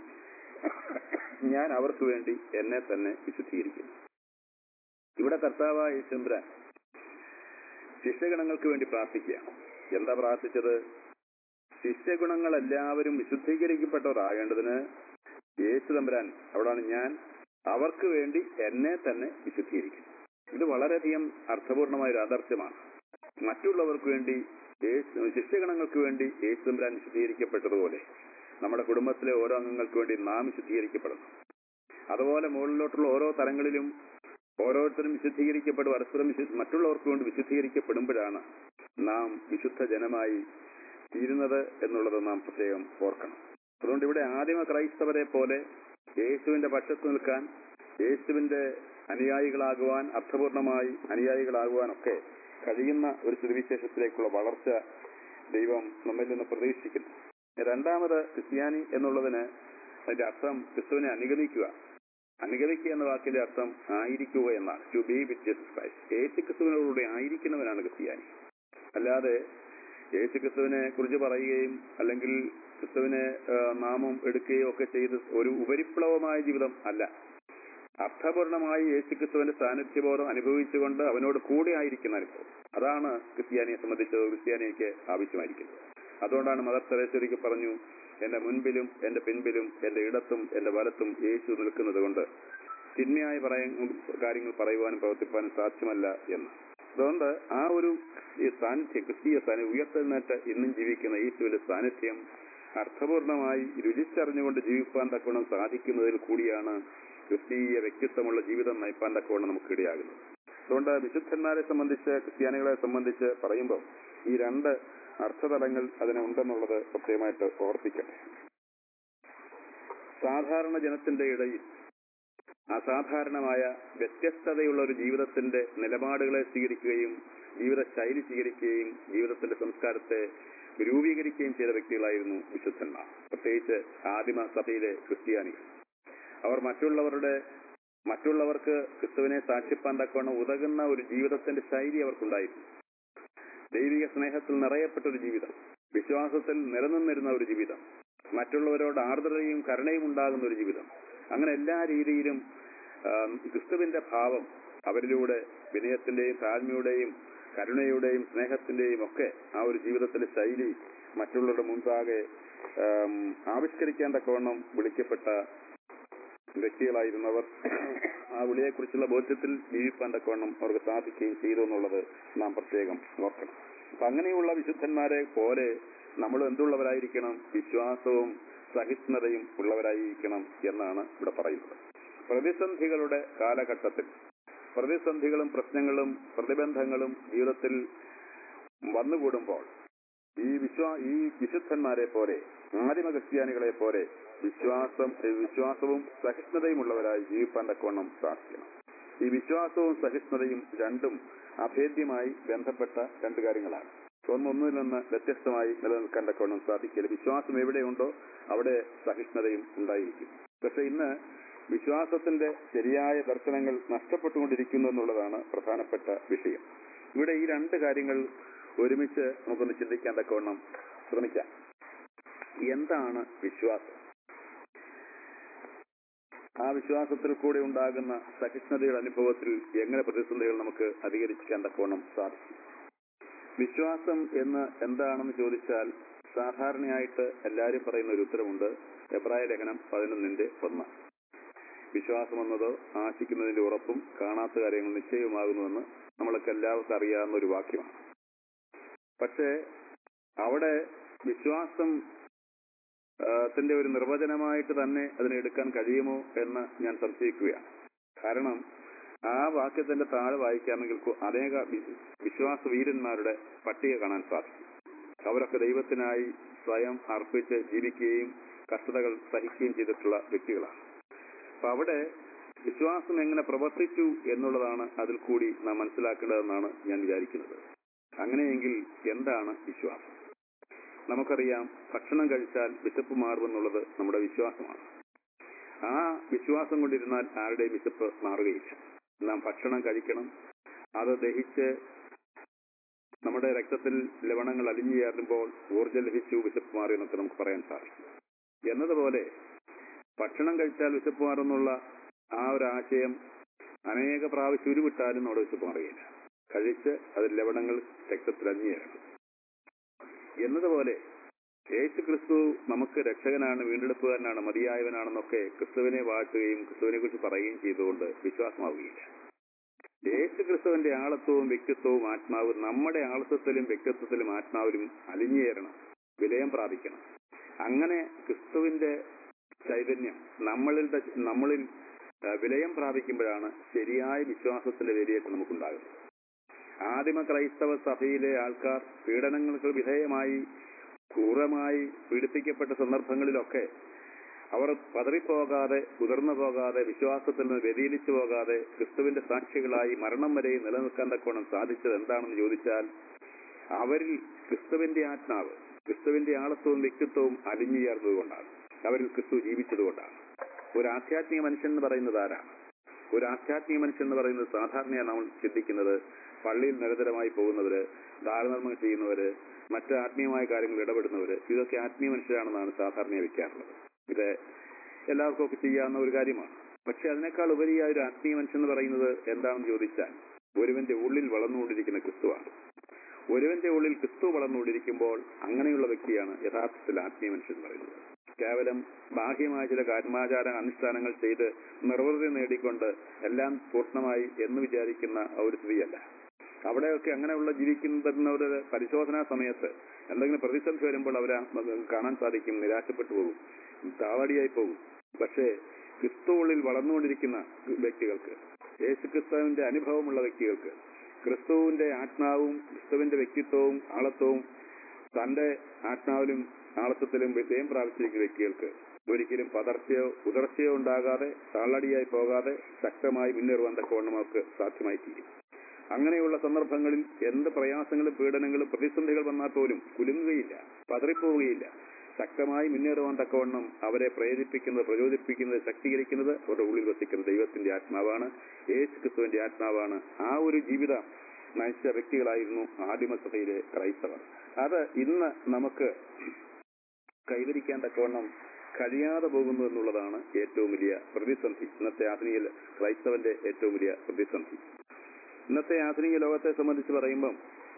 ഞാൻ അവർക്ക് വേണ്ടി എന്നെ തന്നെ വിശുദ്ധീകരിക്കുന്നു. ഇവിടെ കർത്താവായ യേശു തമ്പുരാൻ ശിഷ്യഗണങ്ങൾക്ക് വേണ്ടി പ്രാർത്ഥിക്കുകയാണ്. എന്താ പ്രാർത്ഥിച്ചത്? ശിഷ്യഗുണങ്ങൾ എല്ലാവരും വിശുദ്ധീകരിക്കപ്പെട്ടവർ ആകേണ്ടതിന് യേശു തമ്പുരാൻ, അവിടാണ് ഞാൻ അവർക്ക് വേണ്ടി എന്നെ തന്നെ വിശുദ്ധീകരിക്കുന്നു. ഇത് വളരെയധികം അർത്ഥപൂർണമായ ഒരു ആദർശമാണ്. മറ്റുള്ളവർക്ക് വേണ്ടി, ശിഷ്യഗണങ്ങൾക്ക് വേണ്ടി യേശു തമ്പുരാൻ വിശുദ്ധീകരിക്കപ്പെട്ടതുപോലെ നമ്മുടെ കുടുംബത്തിലെ ഓരോ അംഗങ്ങൾക്ക് വേണ്ടി നാം വിശുദ്ധീകരിക്കപ്പെടുന്നു. അതുപോലെ മുകളിലോട്ടുള്ള ഓരോ തലങ്ങളിലും ഓരോരുത്തരും വിശുദ്ധീകരിക്കപ്പെടും. പരസ്പരം മറ്റുള്ളവർക്ക് വേണ്ടി വിശുദ്ധീകരിക്കപ്പെടുമ്പോഴാണ് നാം വിശുദ്ധ ജനമായി തീരുന്നത് എന്നുള്ളത് നാം പ്രത്യേകം ഓർക്കണം. അതുകൊണ്ട് ഇവിടെ ആദിമ ക്രൈസ്തവരെ പോലെ യേശുവിന്റെ പക്ഷത്ത് നിൽക്കാൻ, യേശുവിന്റെ അനുയായികളാകുവാൻ, അർത്ഥപൂർണമായി അനുയായികളാകുവാനൊക്കെ കഴിയുന്ന ഒരു സുവിശേഷത്തിലേക്കുള്ള വളർച്ച ദൈവം നമ്മിൽ നിന്ന് പ്രതീക്ഷിക്കുന്നു. രണ്ടാമത്, ക്രിസ്ത്യാനി എന്നുള്ളതിന് അതിന്റെ അർത്ഥം ക്രിസ്തുവിനെ അനുഗമിക്കുക. അനുഗമിക്കുക എന്ന വാക്കിന്റെ അർത്ഥം ആയിരിക്കുക എന്നാണ്. To be with Jesus Christ. യേശു ക്രിസ്തുവിനോടുകൂടി ആയിരിക്കുന്നവനാണ് ക്രിസ്ത്യാനി. അല്ലാതെ യേശു ക്രിസ്തുവിനെ കുറിച്ച് പറയുകയും അല്ലെങ്കിൽ ക്രിസ്തുവിനെ നാമം എടുക്കുകയോ ഒക്കെ ചെയ്ത് ഒരു ഉപരിപ്ലവമായ ജീവിതം അല്ല. അർത്ഥപൂർണമായി യേശു ക്രിസ്തുവിന്റെ സാന്നിധ്യബോധം അനുഭവിച്ചുകൊണ്ട് അവനോട് കൂടെ ആയിരിക്കുന്ന അനുഭവം, അതാണ് ക്രിസ്ത്യാനിയെ സംബന്ധിച്ചത് ക്രിസ്ത്യാനിക്ക് ആവശ്യമായിരിക്കുന്നത്. അതുകൊണ്ടാണ് മദർ തെരേസ പറഞ്ഞു, എന്റെ മുൻപിലും എന്റെ പിൻപിലും എന്റെ ഇടത്തും എന്റെ വലത്തും യേശു നിൽക്കുന്നത് കൊണ്ട് തിന്മയായ പറയ കാര്യങ്ങൾ പറയുവാനും പ്രവർത്തിപ്പാനും സാധ്യമല്ല എന്ന്. അതുകൊണ്ട് ആ ഒരു ഈ സാന്നിധ്യം, ക്രിസ്തീയ സാന്നിധ്യം, ഉയർത്തെഴുന്നേറ്റ് ഇന്നും ജീവിക്കുന്ന യേശുവിന്റെ സാന്നിധ്യം അർത്ഥപൂർണമായി രുചിച്ചറിഞ്ഞുകൊണ്ട് ജീവിപ്പാൻ തക്കവണ്ണം സാധിക്കുന്നതിൽ കൂടിയാണ് ക്രിസ്തീയ വ്യക്തിത്വമുള്ള ജീവിതം നയിപ്പാൻ തക്കവണ്ണം നമുക്ക് ഇടയാകുന്നത്. അതുകൊണ്ട് വിശുദ്ധന്മാരെ സംബന്ധിച്ച്, ക്രിസ്ത്യാനികളെ സംബന്ധിച്ച് പറയുമ്പോൾ ഈ രണ്ട് അർത്ഥതലങ്ങൾ അതിനുണ്ടെന്നുള്ളത് പ്രത്യേകമായിട്ട് ഓർപ്പിക്കട്ടെ. സാധാരണ ജനത്തിന്റെ ഇടയിൽ അസാധാരണമായ വ്യത്യസ്തതയുള്ള ഒരു ജീവിതത്തിന്റെ നിലപാടുകളെ സ്വീകരിക്കുകയും ജീവിത ശൈലി സ്വീകരിക്കുകയും ജീവിതത്തിന്റെ സംസ്കാരത്തെ രൂപീകരിക്കുകയും ചെയ്ത വ്യക്തികളായിരുന്നു വിശുദ്ധന്മാർ. പ്രത്യേകിച്ച് ആദിമ സഭയിലെ ക്രിസ്ത്യാനികൾ. അവർ മറ്റുള്ളവരുടെ മറ്റുള്ളവർക്ക് ക്രിസ്തുവിനെ സാക്ഷിപ്പാൻ തക്കവണ്ണം ഉതകുന്ന ഒരു ജീവിതത്തിന്റെ ശൈലി അവർക്കുണ്ടായിരുന്നു. ദൈവിക സ്നേഹത്തിൽ നിറയപ്പെട്ട ഒരു ജീവിതം, വിശ്വാസത്തിൽ നിലനിന്നിരുന്ന ഒരു ജീവിതം, മറ്റുള്ളവരോട് ആർദ്രതയും കരുണയും ഉണ്ടാകുന്ന ഒരു ജീവിതം, അങ്ങനെ എല്ലാ രീതിയിലും ക്രിസ്തുവിന്റെ ഭാവം അവരിലൂടെ വിനയത്തിന്റെയും താഴ്മയുടെയും കരുണയുടെയും സ്നേഹത്തിന്റെയും ഒക്കെ ആ ഒരു ജീവിതത്തിലെ ശൈലി മറ്റുള്ളവരുടെ മുൻപാകെ ആവിഷ്കരിക്കാൻ തക്കവണ്ണം വിളിക്കപ്പെട്ട വ്യക്തികളായിരുന്നവർ. ആ വിളിയെക്കുറിച്ചുള്ള ബോധ്യത്തിൽ ജീവിക്കാൻ തക്കവണ്ണം അവർക്ക് സാധിക്കുകയും ചെയ്തു എന്നുള്ളത് നാം പ്രത്യേകം ഓർക്കണം. അപ്പൊ അങ്ങനെയുള്ള വിശുദ്ധന്മാരെ പോലെ നമ്മൾ എന്തുള്ളവരായിരിക്കണം? വിശ്വാസവും സഹിഷ്ണുതയും ഉള്ളവരായിരിക്കണം എന്നാണ് ഇവിടെ പറയുന്നത്. പ്രതിസന്ധികളുടെ കാലഘട്ടത്തിൽ പ്രതിസന്ധികളും പ്രശ്നങ്ങളും പ്രതിബന്ധങ്ങളും ജീവിതത്തിൽ വന്നുകൂടുമ്പോൾ ഈ വിശ്വാ ഈ വിശുദ്ധന്മാരെ പോലെ, ആദിമ ക്രിസ്ത്യാനികളെ പോലെ വിശ്വാസം വിശ്വാസവും സഹിഷ്ണുതയും ഉള്ളവരായി ജീവിക്കാൻ തക്കവണ്ണം സാധിക്കണം. ഈ വിശ്വാസവും സഹിഷ്ണുതയും രണ്ടും അഭേദ്യമായി ബന്ധപ്പെട്ട രണ്ട് കാര്യങ്ങളാണ്. ഒന്നൊന്നിൽ നിന്ന് വ്യത്യസ്തമായി നിലനിൽക്കാൻ തക്കവണ്ണം സാധിക്കില്ല. വിശ്വാസം എവിടെയുണ്ടോ അവിടെ സഹിഷ്ണുതയും ഉണ്ടായിരിക്കും. പക്ഷെ ഇന്ന് വിശ്വാസത്തിന്റെ ശരിയായ ദർശനങ്ങൾ നഷ്ടപ്പെട്ടുകൊണ്ടിരിക്കുന്നു എന്നുള്ളതാണ് പ്രധാനപ്പെട്ട വിഷയം. ഇവിടെ ഈ രണ്ട് കാര്യങ്ങൾ ഒരുമിച്ച് നമുക്കൊന്ന് ചിന്തിക്കാൻ തക്കവണ്ണം ശ്രമിക്കാം. എന്താണ് വിശ്വാസം? ആ വിശ്വാസത്തിൽ കൂടെ ഉണ്ടാകുന്ന സഹിഷ്ണുതയുടെ അനുഭവത്തിൽ എങ്ങനെ പ്രതിസന്ധികൾ നമുക്ക് അധികരിക്കാൻ തക്കവണ്ണം സാധിക്കും? വിശ്വാസം എന്ന് എന്താണെന്ന് ചോദിച്ചാൽ സാധാരണയായിട്ട് എല്ലാവരും പറയുന്ന ഒരു ഉത്തരമുണ്ട്. എബ്രായ ലേഖനം പതിനൊന്നിന്റെ ഒന്ന്. വിശ്വാസം എന്നതോ ആശിക്കുന്നതിന്റെ ഉറപ്പും കാണാത്ത കാര്യങ്ങൾ നിശ്ചയമാകുന്നുവെന്ന് നമ്മളൊക്കെ എല്ലാവർക്കും അറിയാവുന്ന ഒരു വാക്യമാണ്. പക്ഷേ അവിടെ വിശ്വാസം ത്തിന്റെ ഒരു നിർവചനമായിട്ട് തന്നെ അതിനെ എടുക്കാൻ കഴിയുമോ എന്ന് ഞാൻ സംശയിക്കുകയാണ്. കാരണം ആ വാക്യത്തിന്റെ താഴെ വായിക്കാമെങ്കിൽ അനേക വിശ്വാസ വീരന്മാരുടെ പട്ടിക കാണാൻ സാധിക്കും. അവരൊക്കെ ദൈവത്തിനായി സ്വയം അർപ്പിച്ച് ജീവിക്കുകയും കഷ്ടതകൾ സഹിക്കുകയും ചെയ്തിട്ടുള്ള വ്യക്തികളാണ്. അപ്പൊ അവിടെ വിശ്വാസം എങ്ങനെ പ്രവർത്തിച്ചു എന്നുള്ളതാണ് അതിൽ കൂടി നാം മനസ്സിലാക്കേണ്ടതെന്നാണ് ഞാൻ വിചാരിക്കുന്നത്. അങ്ങനെയെങ്കിൽ എന്താണ് വിശ്വാസം? നമുക്കറിയാം, ഭക്ഷണം കഴിച്ചാൽ വിശപ്പ് മാറുമെന്നുള്ളത് നമ്മുടെ വിശ്വാസമാണ്. ആ വിശ്വാസം കൊണ്ടിരുന്നാൽ ആരുടെയും വിശപ്പ് മാറുകയില്ല. നാം ഭക്ഷണം കഴിക്കണം, അത് ദഹിച്ച് നമ്മുടെ രക്തത്തിൽ ലവണങ്ങൾ അലിഞ്ഞു ചേരുമ്പോൾ ഊർജ്ജം ലഭിച്ചു, വിശപ്പ് മാറി എന്നൊക്കെ നമുക്ക് പറയാൻ സാധിക്കും. എന്നതുപോലെ ഭക്ഷണം കഴിച്ചാൽ വിശപ്പ് മാറുന്നുള്ള ആ ഒരു ആശയം അനേക പ്രാവശ്യം ഉരുവിട്ടാലും നമ്മുടെ വിശപ്പ് മാറുകയില്ല. കഴിച്ച് അതിൽ ലവണങ്ങൾ രക്തത്തിൽ അലിഞ്ഞു ചേരണം എന്നതുപോലെ യേശു ക്രിസ്തു നമുക്ക് രക്ഷകനാണ്, വീണ്ടെടുപ്പുകാരനാണ്, മതിയായവനാണെന്നൊക്കെ ക്രിസ്തുവിനെ വാഴ്ത്തുകയും ക്രിസ്തുവിനെ കുറിച്ച് പറയുകയും ചെയ്തുകൊണ്ട് വിശ്വാസമാവുകയില്ല. യേശു ക്രിസ്തുവിന്റെ ആളത്വവും വ്യക്തിത്വവും ആത്മാവും നമ്മുടെ ആളത്വത്തിലും വ്യക്തിത്വത്തിലും ആത്മാവിലും അലിഞ്ഞേറണം, വിലയം പ്രാപിക്കണം. അങ്ങനെ ക്രിസ്തുവിന്റെ ചൈതന്യം നമ്മളിൽ നമ്മളിൽ വിലയം പ്രാപിക്കുമ്പോഴാണ് ശരിയായ വിശ്വാസത്തിന്റെ വേലിയേറ്റം നമുക്കുണ്ടാകുന്നത്. ആദിമ ക്രൈസ്തവ സഭയിലെ ആൾക്കാർ പീഡനങ്ങൾക്ക് വിധേയമായി ക്രൂരമായി പീഡിപ്പിക്കപ്പെട്ട സന്ദർഭങ്ങളിലൊക്കെ അവർ പതറിപ്പോകാതെ, ഉതിർന്നു പോകാതെ, വിശ്വാസത്തിൽ നിന്ന് വ്യതിചലിച്ചു പോകാതെ ക്രിസ്തുവിന്റെ സാക്ഷികളായി മരണം വരെ നിലനിൽക്കാൻ തക്കോണം സാധിച്ചത് എന്താണെന്ന് ചോദിച്ചാൽ അവരിൽ ക്രിസ്തുവിന്റെ ആത്മാവ്, ക്രിസ്തുവിന്റെ ആളത്വവും വ്യക്തിത്വവും അലിഞ്ഞു ചേർന്നതുകൊണ്ടാണ്. അവരിൽ ക്രിസ്തു ജീവിച്ചതുകൊണ്ടാണ്. ഒരു ആധ്യാത്മിക മനുഷ്യൻ എന്ന് പറയുന്നത് ആരാണ്? ഒരു ആധ്യാത്മിക മനുഷ്യൻ എന്ന് പറയുന്നത് സാധാരണയാണ് നമ്മൾ ചിന്തിക്കുന്നത് പള്ളിയിൽ നിരന്തരമായി പോകുന്നവര്, ദാനധർമ്മം ചെയ്യുന്നവര്, മറ്റ് ആത്മീയമായ കാര്യങ്ങൾ ഇടപെടുന്നവര്, ഇതൊക്കെ ആത്മീയ മനുഷ്യരാണെന്നാണ് സാധാരണ വെക്കാറുള്ളത്. ഇത് എല്ലാവർക്കും ഒക്കെ ചെയ്യാവുന്ന ഒരു കാര്യമാണ്. പക്ഷെ അതിനേക്കാൾ ഉപരിയായ ഒരു ആത്മീയ മനുഷ്യൻ എന്ന് പറയുന്നത് എന്താണെന്ന് ചോദിച്ചാൽ ഒരുവന്റെ ഉള്ളിൽ വളർന്നുകൊണ്ടിരിക്കുന്ന ക്രിസ്തുവാണ്. ഒരുവന്റെ ഉള്ളിൽ ക്രിസ്തു വളർന്നുകൊണ്ടിരിക്കുമ്പോൾ അങ്ങനെയുള്ള വ്യക്തിയാണ് യഥാർത്ഥത്തിൽ ആത്മീയ മനുഷ്യൻ എന്ന് പറയുന്നത്. കേവലം ബാഹ്യമായ ചില കർമാചാര അനുഷ്ഠാനങ്ങൾ ചെയ്ത് നിർവൃതി നേടിക്കൊണ്ട് എല്ലാം പൂർണ്ണമായി എന്ന് വിചാരിക്കുന്ന ഒരു സ്ഥിതിയല്ല. അവിടെയൊക്കെ അങ്ങനെയുള്ള ജീവിക്കുന്നവരുടെ പരിശോധനാ സമയത്ത് എന്തെങ്കിലും പ്രതിസന്ധി വരുമ്പോൾ അവരെ കാണാൻ സാധിക്കും, നിരാശപ്പെട്ടു പോകും, താവടിയായി പോകും. പക്ഷേ ക്രിസ്തുവിൽ വളർന്നുകൊണ്ടിരിക്കുന്ന വ്യക്തികൾക്ക്, യേശു ക്രിസ്തുവിന്റെ അനുഭവമുള്ള വ്യക്തികൾക്ക്, ക്രിസ്തുവിന്റെ ആത്മാവും ക്രിസ്തുവിന്റെ വ്യക്തിത്വവും ആളത്വവും തന്റെ ആത്മാവിലും ആളത്വത്തിലും വിജയം പ്രാപിച്ചിരിക്കുന്ന വ്യക്തികൾക്ക് ഒരിക്കലും പതർച്ചയോ ഉദർച്ചയോ ഉണ്ടാകാതെ താളടിയായി പോകാതെ ശക്തമായി മുന്നേറുവാൻ തക്കവണ്ണം അവർക്ക് സാധ്യമായി തീരും. അങ്ങനെയുള്ള സന്ദർഭങ്ങളിൽ എന്ത് പ്രയാസങ്ങളും പീഡനങ്ങളും പ്രതിസന്ധികൾ വന്നാൽ പോലും കുലുങ്ങുകയില്ല, പതറിപ്പോവുകയില്ല. ശക്തമായി മുന്നേറുവാൻ തക്കവണ്ണം അവരെ പ്രേരിപ്പിക്കുന്നത്, പ്രചോദിപ്പിക്കുന്നത്, ശക്തീകരിക്കുന്നത് അവരുടെ ഉള്ളിൽ വസിക്കുന്ന ദൈവത്തിന്റെ ആത്മാവാണ്, യേശു ക്രിസ്തുവിന്റെ ആത്മാവാണ്. ആ ഒരു ജീവിത നയിച്ച വ്യക്തികളായിരുന്നു ആദിമസഭയിലെ ക്രൈസ്തവർ. അത് ഇന്ന് നമുക്ക് കൈവരിക്കാൻ തക്കവണ്ണം കഴിയാതെ പോകുന്നു എന്നുള്ളതാണ് ഏറ്റവും വലിയ പ്രതിസന്ധി. ഇന്നത്തെ ആധുനിക ക്രൈസ്തവന്റെ ഏറ്റവും വലിയ പ്രതിസന്ധി. ഇന്നത്തെ ആധുനിക ലോകത്തെ സംബന്ധിച്ച് പറയുമ്പം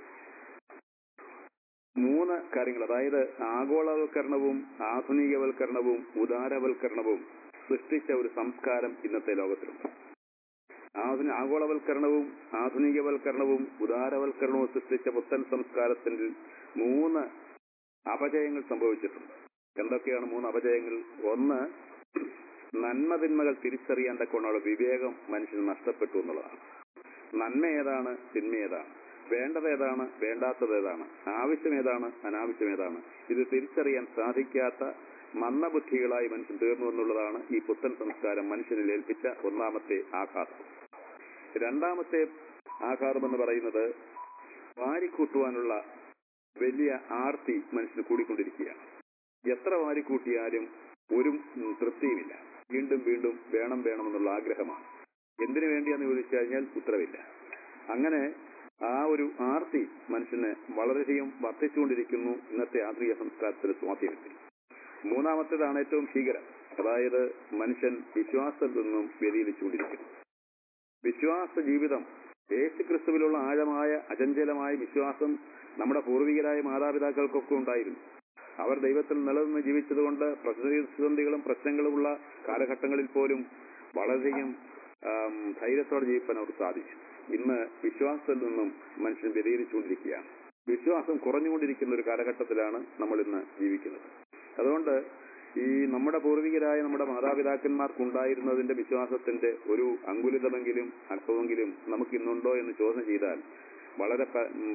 മൂന്ന് കാര്യങ്ങൾ, അതായത് ആഗോളവൽക്കരണവും ആധുനികവൽക്കരണവും ഉദാരവൽക്കരണവും സൃഷ്ടിച്ച ഒരു സംസ്കാരം ഇന്നത്തെ ലോകത്തിലുണ്ട്. ആധുനിക ആഗോളവൽക്കരണവും ആധുനികവൽക്കരണവും ഉദാരവൽക്കരണവും സൃഷ്ടിച്ച പുത്തൻ സംസ്കാരത്തിൽ മൂന്ന് അപജയങ്ങൾ സംഭവിച്ചിട്ടുണ്ട്. എന്തൊക്കെയാണ് മൂന്ന് അപജയങ്ങൾ? ഒന്ന്, നന്മതിന്മകൾ തിരിച്ചറിയാൻ തക്കവണ്ണമുള്ള വിവേകം മനുഷ്യന് നഷ്ടപ്പെട്ടു എന്നുള്ളതാണ്. നന്മ ഏതാണ്, തിന്മ ഏതാണ്, വേണ്ടത് ഏതാണ്, വേണ്ടാത്തത് ഏതാണ്, ആവശ്യം ഏതാണ്, അനാവശ്യം ഏതാണ്, ഇത് തിരിച്ചറിയാൻ സാധിക്കാത്ത മന്ദബുദ്ധികളായി മനുഷ്യൻ തീർന്നു എന്നുള്ളതാണ് ഈ പുത്തൻ സംസ്കാരം മനുഷ്യനിൽ ഏൽപ്പിച്ച ഒന്നാമത്തെ ആഘാതം. രണ്ടാമത്തെ ആഘാതം എന്ന് പറയുന്നത് വാരിക്കൂട്ടുവാനുള്ള വലിയ ആർത്തി മനുഷ്യന് കൂടിക്കൊണ്ടിരിക്കുകയാണ്. എത്ര വാരിക്കൂട്ടിയാലും ഒരു തൃപ്തിയുമില്ല. വീണ്ടും വീണ്ടും വേണം വേണമെന്നുള്ള ആഗ്രഹമാണ്. എന്തിനു വേണ്ടിയാന്ന് ചോദിച്ചു കഴിഞ്ഞാൽ ഉത്തരവില്ല. അങ്ങനെ ആ ഒരു ആർത്തി മനുഷ്യന് വളരെയധികം വർദ്ധിച്ചുകൊണ്ടിരിക്കുന്നു ഇന്നത്തെ ആധുനിക സംസ്കാരത്തിന്റെ സ്വാധീനത്തിൽ. മൂന്നാമത്തേതാണ് ഏറ്റവും ഭീകരം, അതായത് മനുഷ്യൻ വിശ്വാസത്തിൽ നിന്നും വ്യതിചലിച്ചുകൊണ്ടിരിക്കുന്നു. വിശ്വാസ ജീവിതം, യേശുക്രിസ്തുവിലുള്ള ആഴമായ അചഞ്ചലമായ വിശ്വാസം നമ്മുടെ പൂർവികരായ മാതാപിതാക്കൾക്കൊക്കെ ഉണ്ടായിരുന്നു. അവർ ദൈവത്തിൽ നിലനിന്ന് ജീവിച്ചതുകൊണ്ട് പ്രതിസന്ധികളും പ്രശ്നങ്ങളുമുള്ള കാലഘട്ടങ്ങളിൽ പോലും വളരെയധികം ധൈര്യത്തോടെ ജീവിക്കാൻ അവർക്ക് സാധിച്ചു. ഇന്ന് വിശ്വാസത്തിൽ നിന്നും മനുഷ്യൻ വ്യതിചലിച്ചുകൊണ്ടിരിക്കുകയാണ്. വിശ്വാസം കുറഞ്ഞുകൊണ്ടിരിക്കുന്ന ഒരു കാലഘട്ടത്തിലാണ് നമ്മൾ ഇന്ന് ജീവിക്കുന്നത്. അതുകൊണ്ട് ഈ നമ്മുടെ പൂർവികരായ നമ്മുടെ മാതാപിതാക്കന്മാർക്കുണ്ടായിരുന്നതിന്റെ വിശ്വാസത്തിന്റെ ഒരു അങ്കുലിതമെങ്കിലും അല്പമെങ്കിലും നമുക്ക് ഇന്നുണ്ടോ എന്ന് ചോദ്യം ചെയ്താൽ വളരെ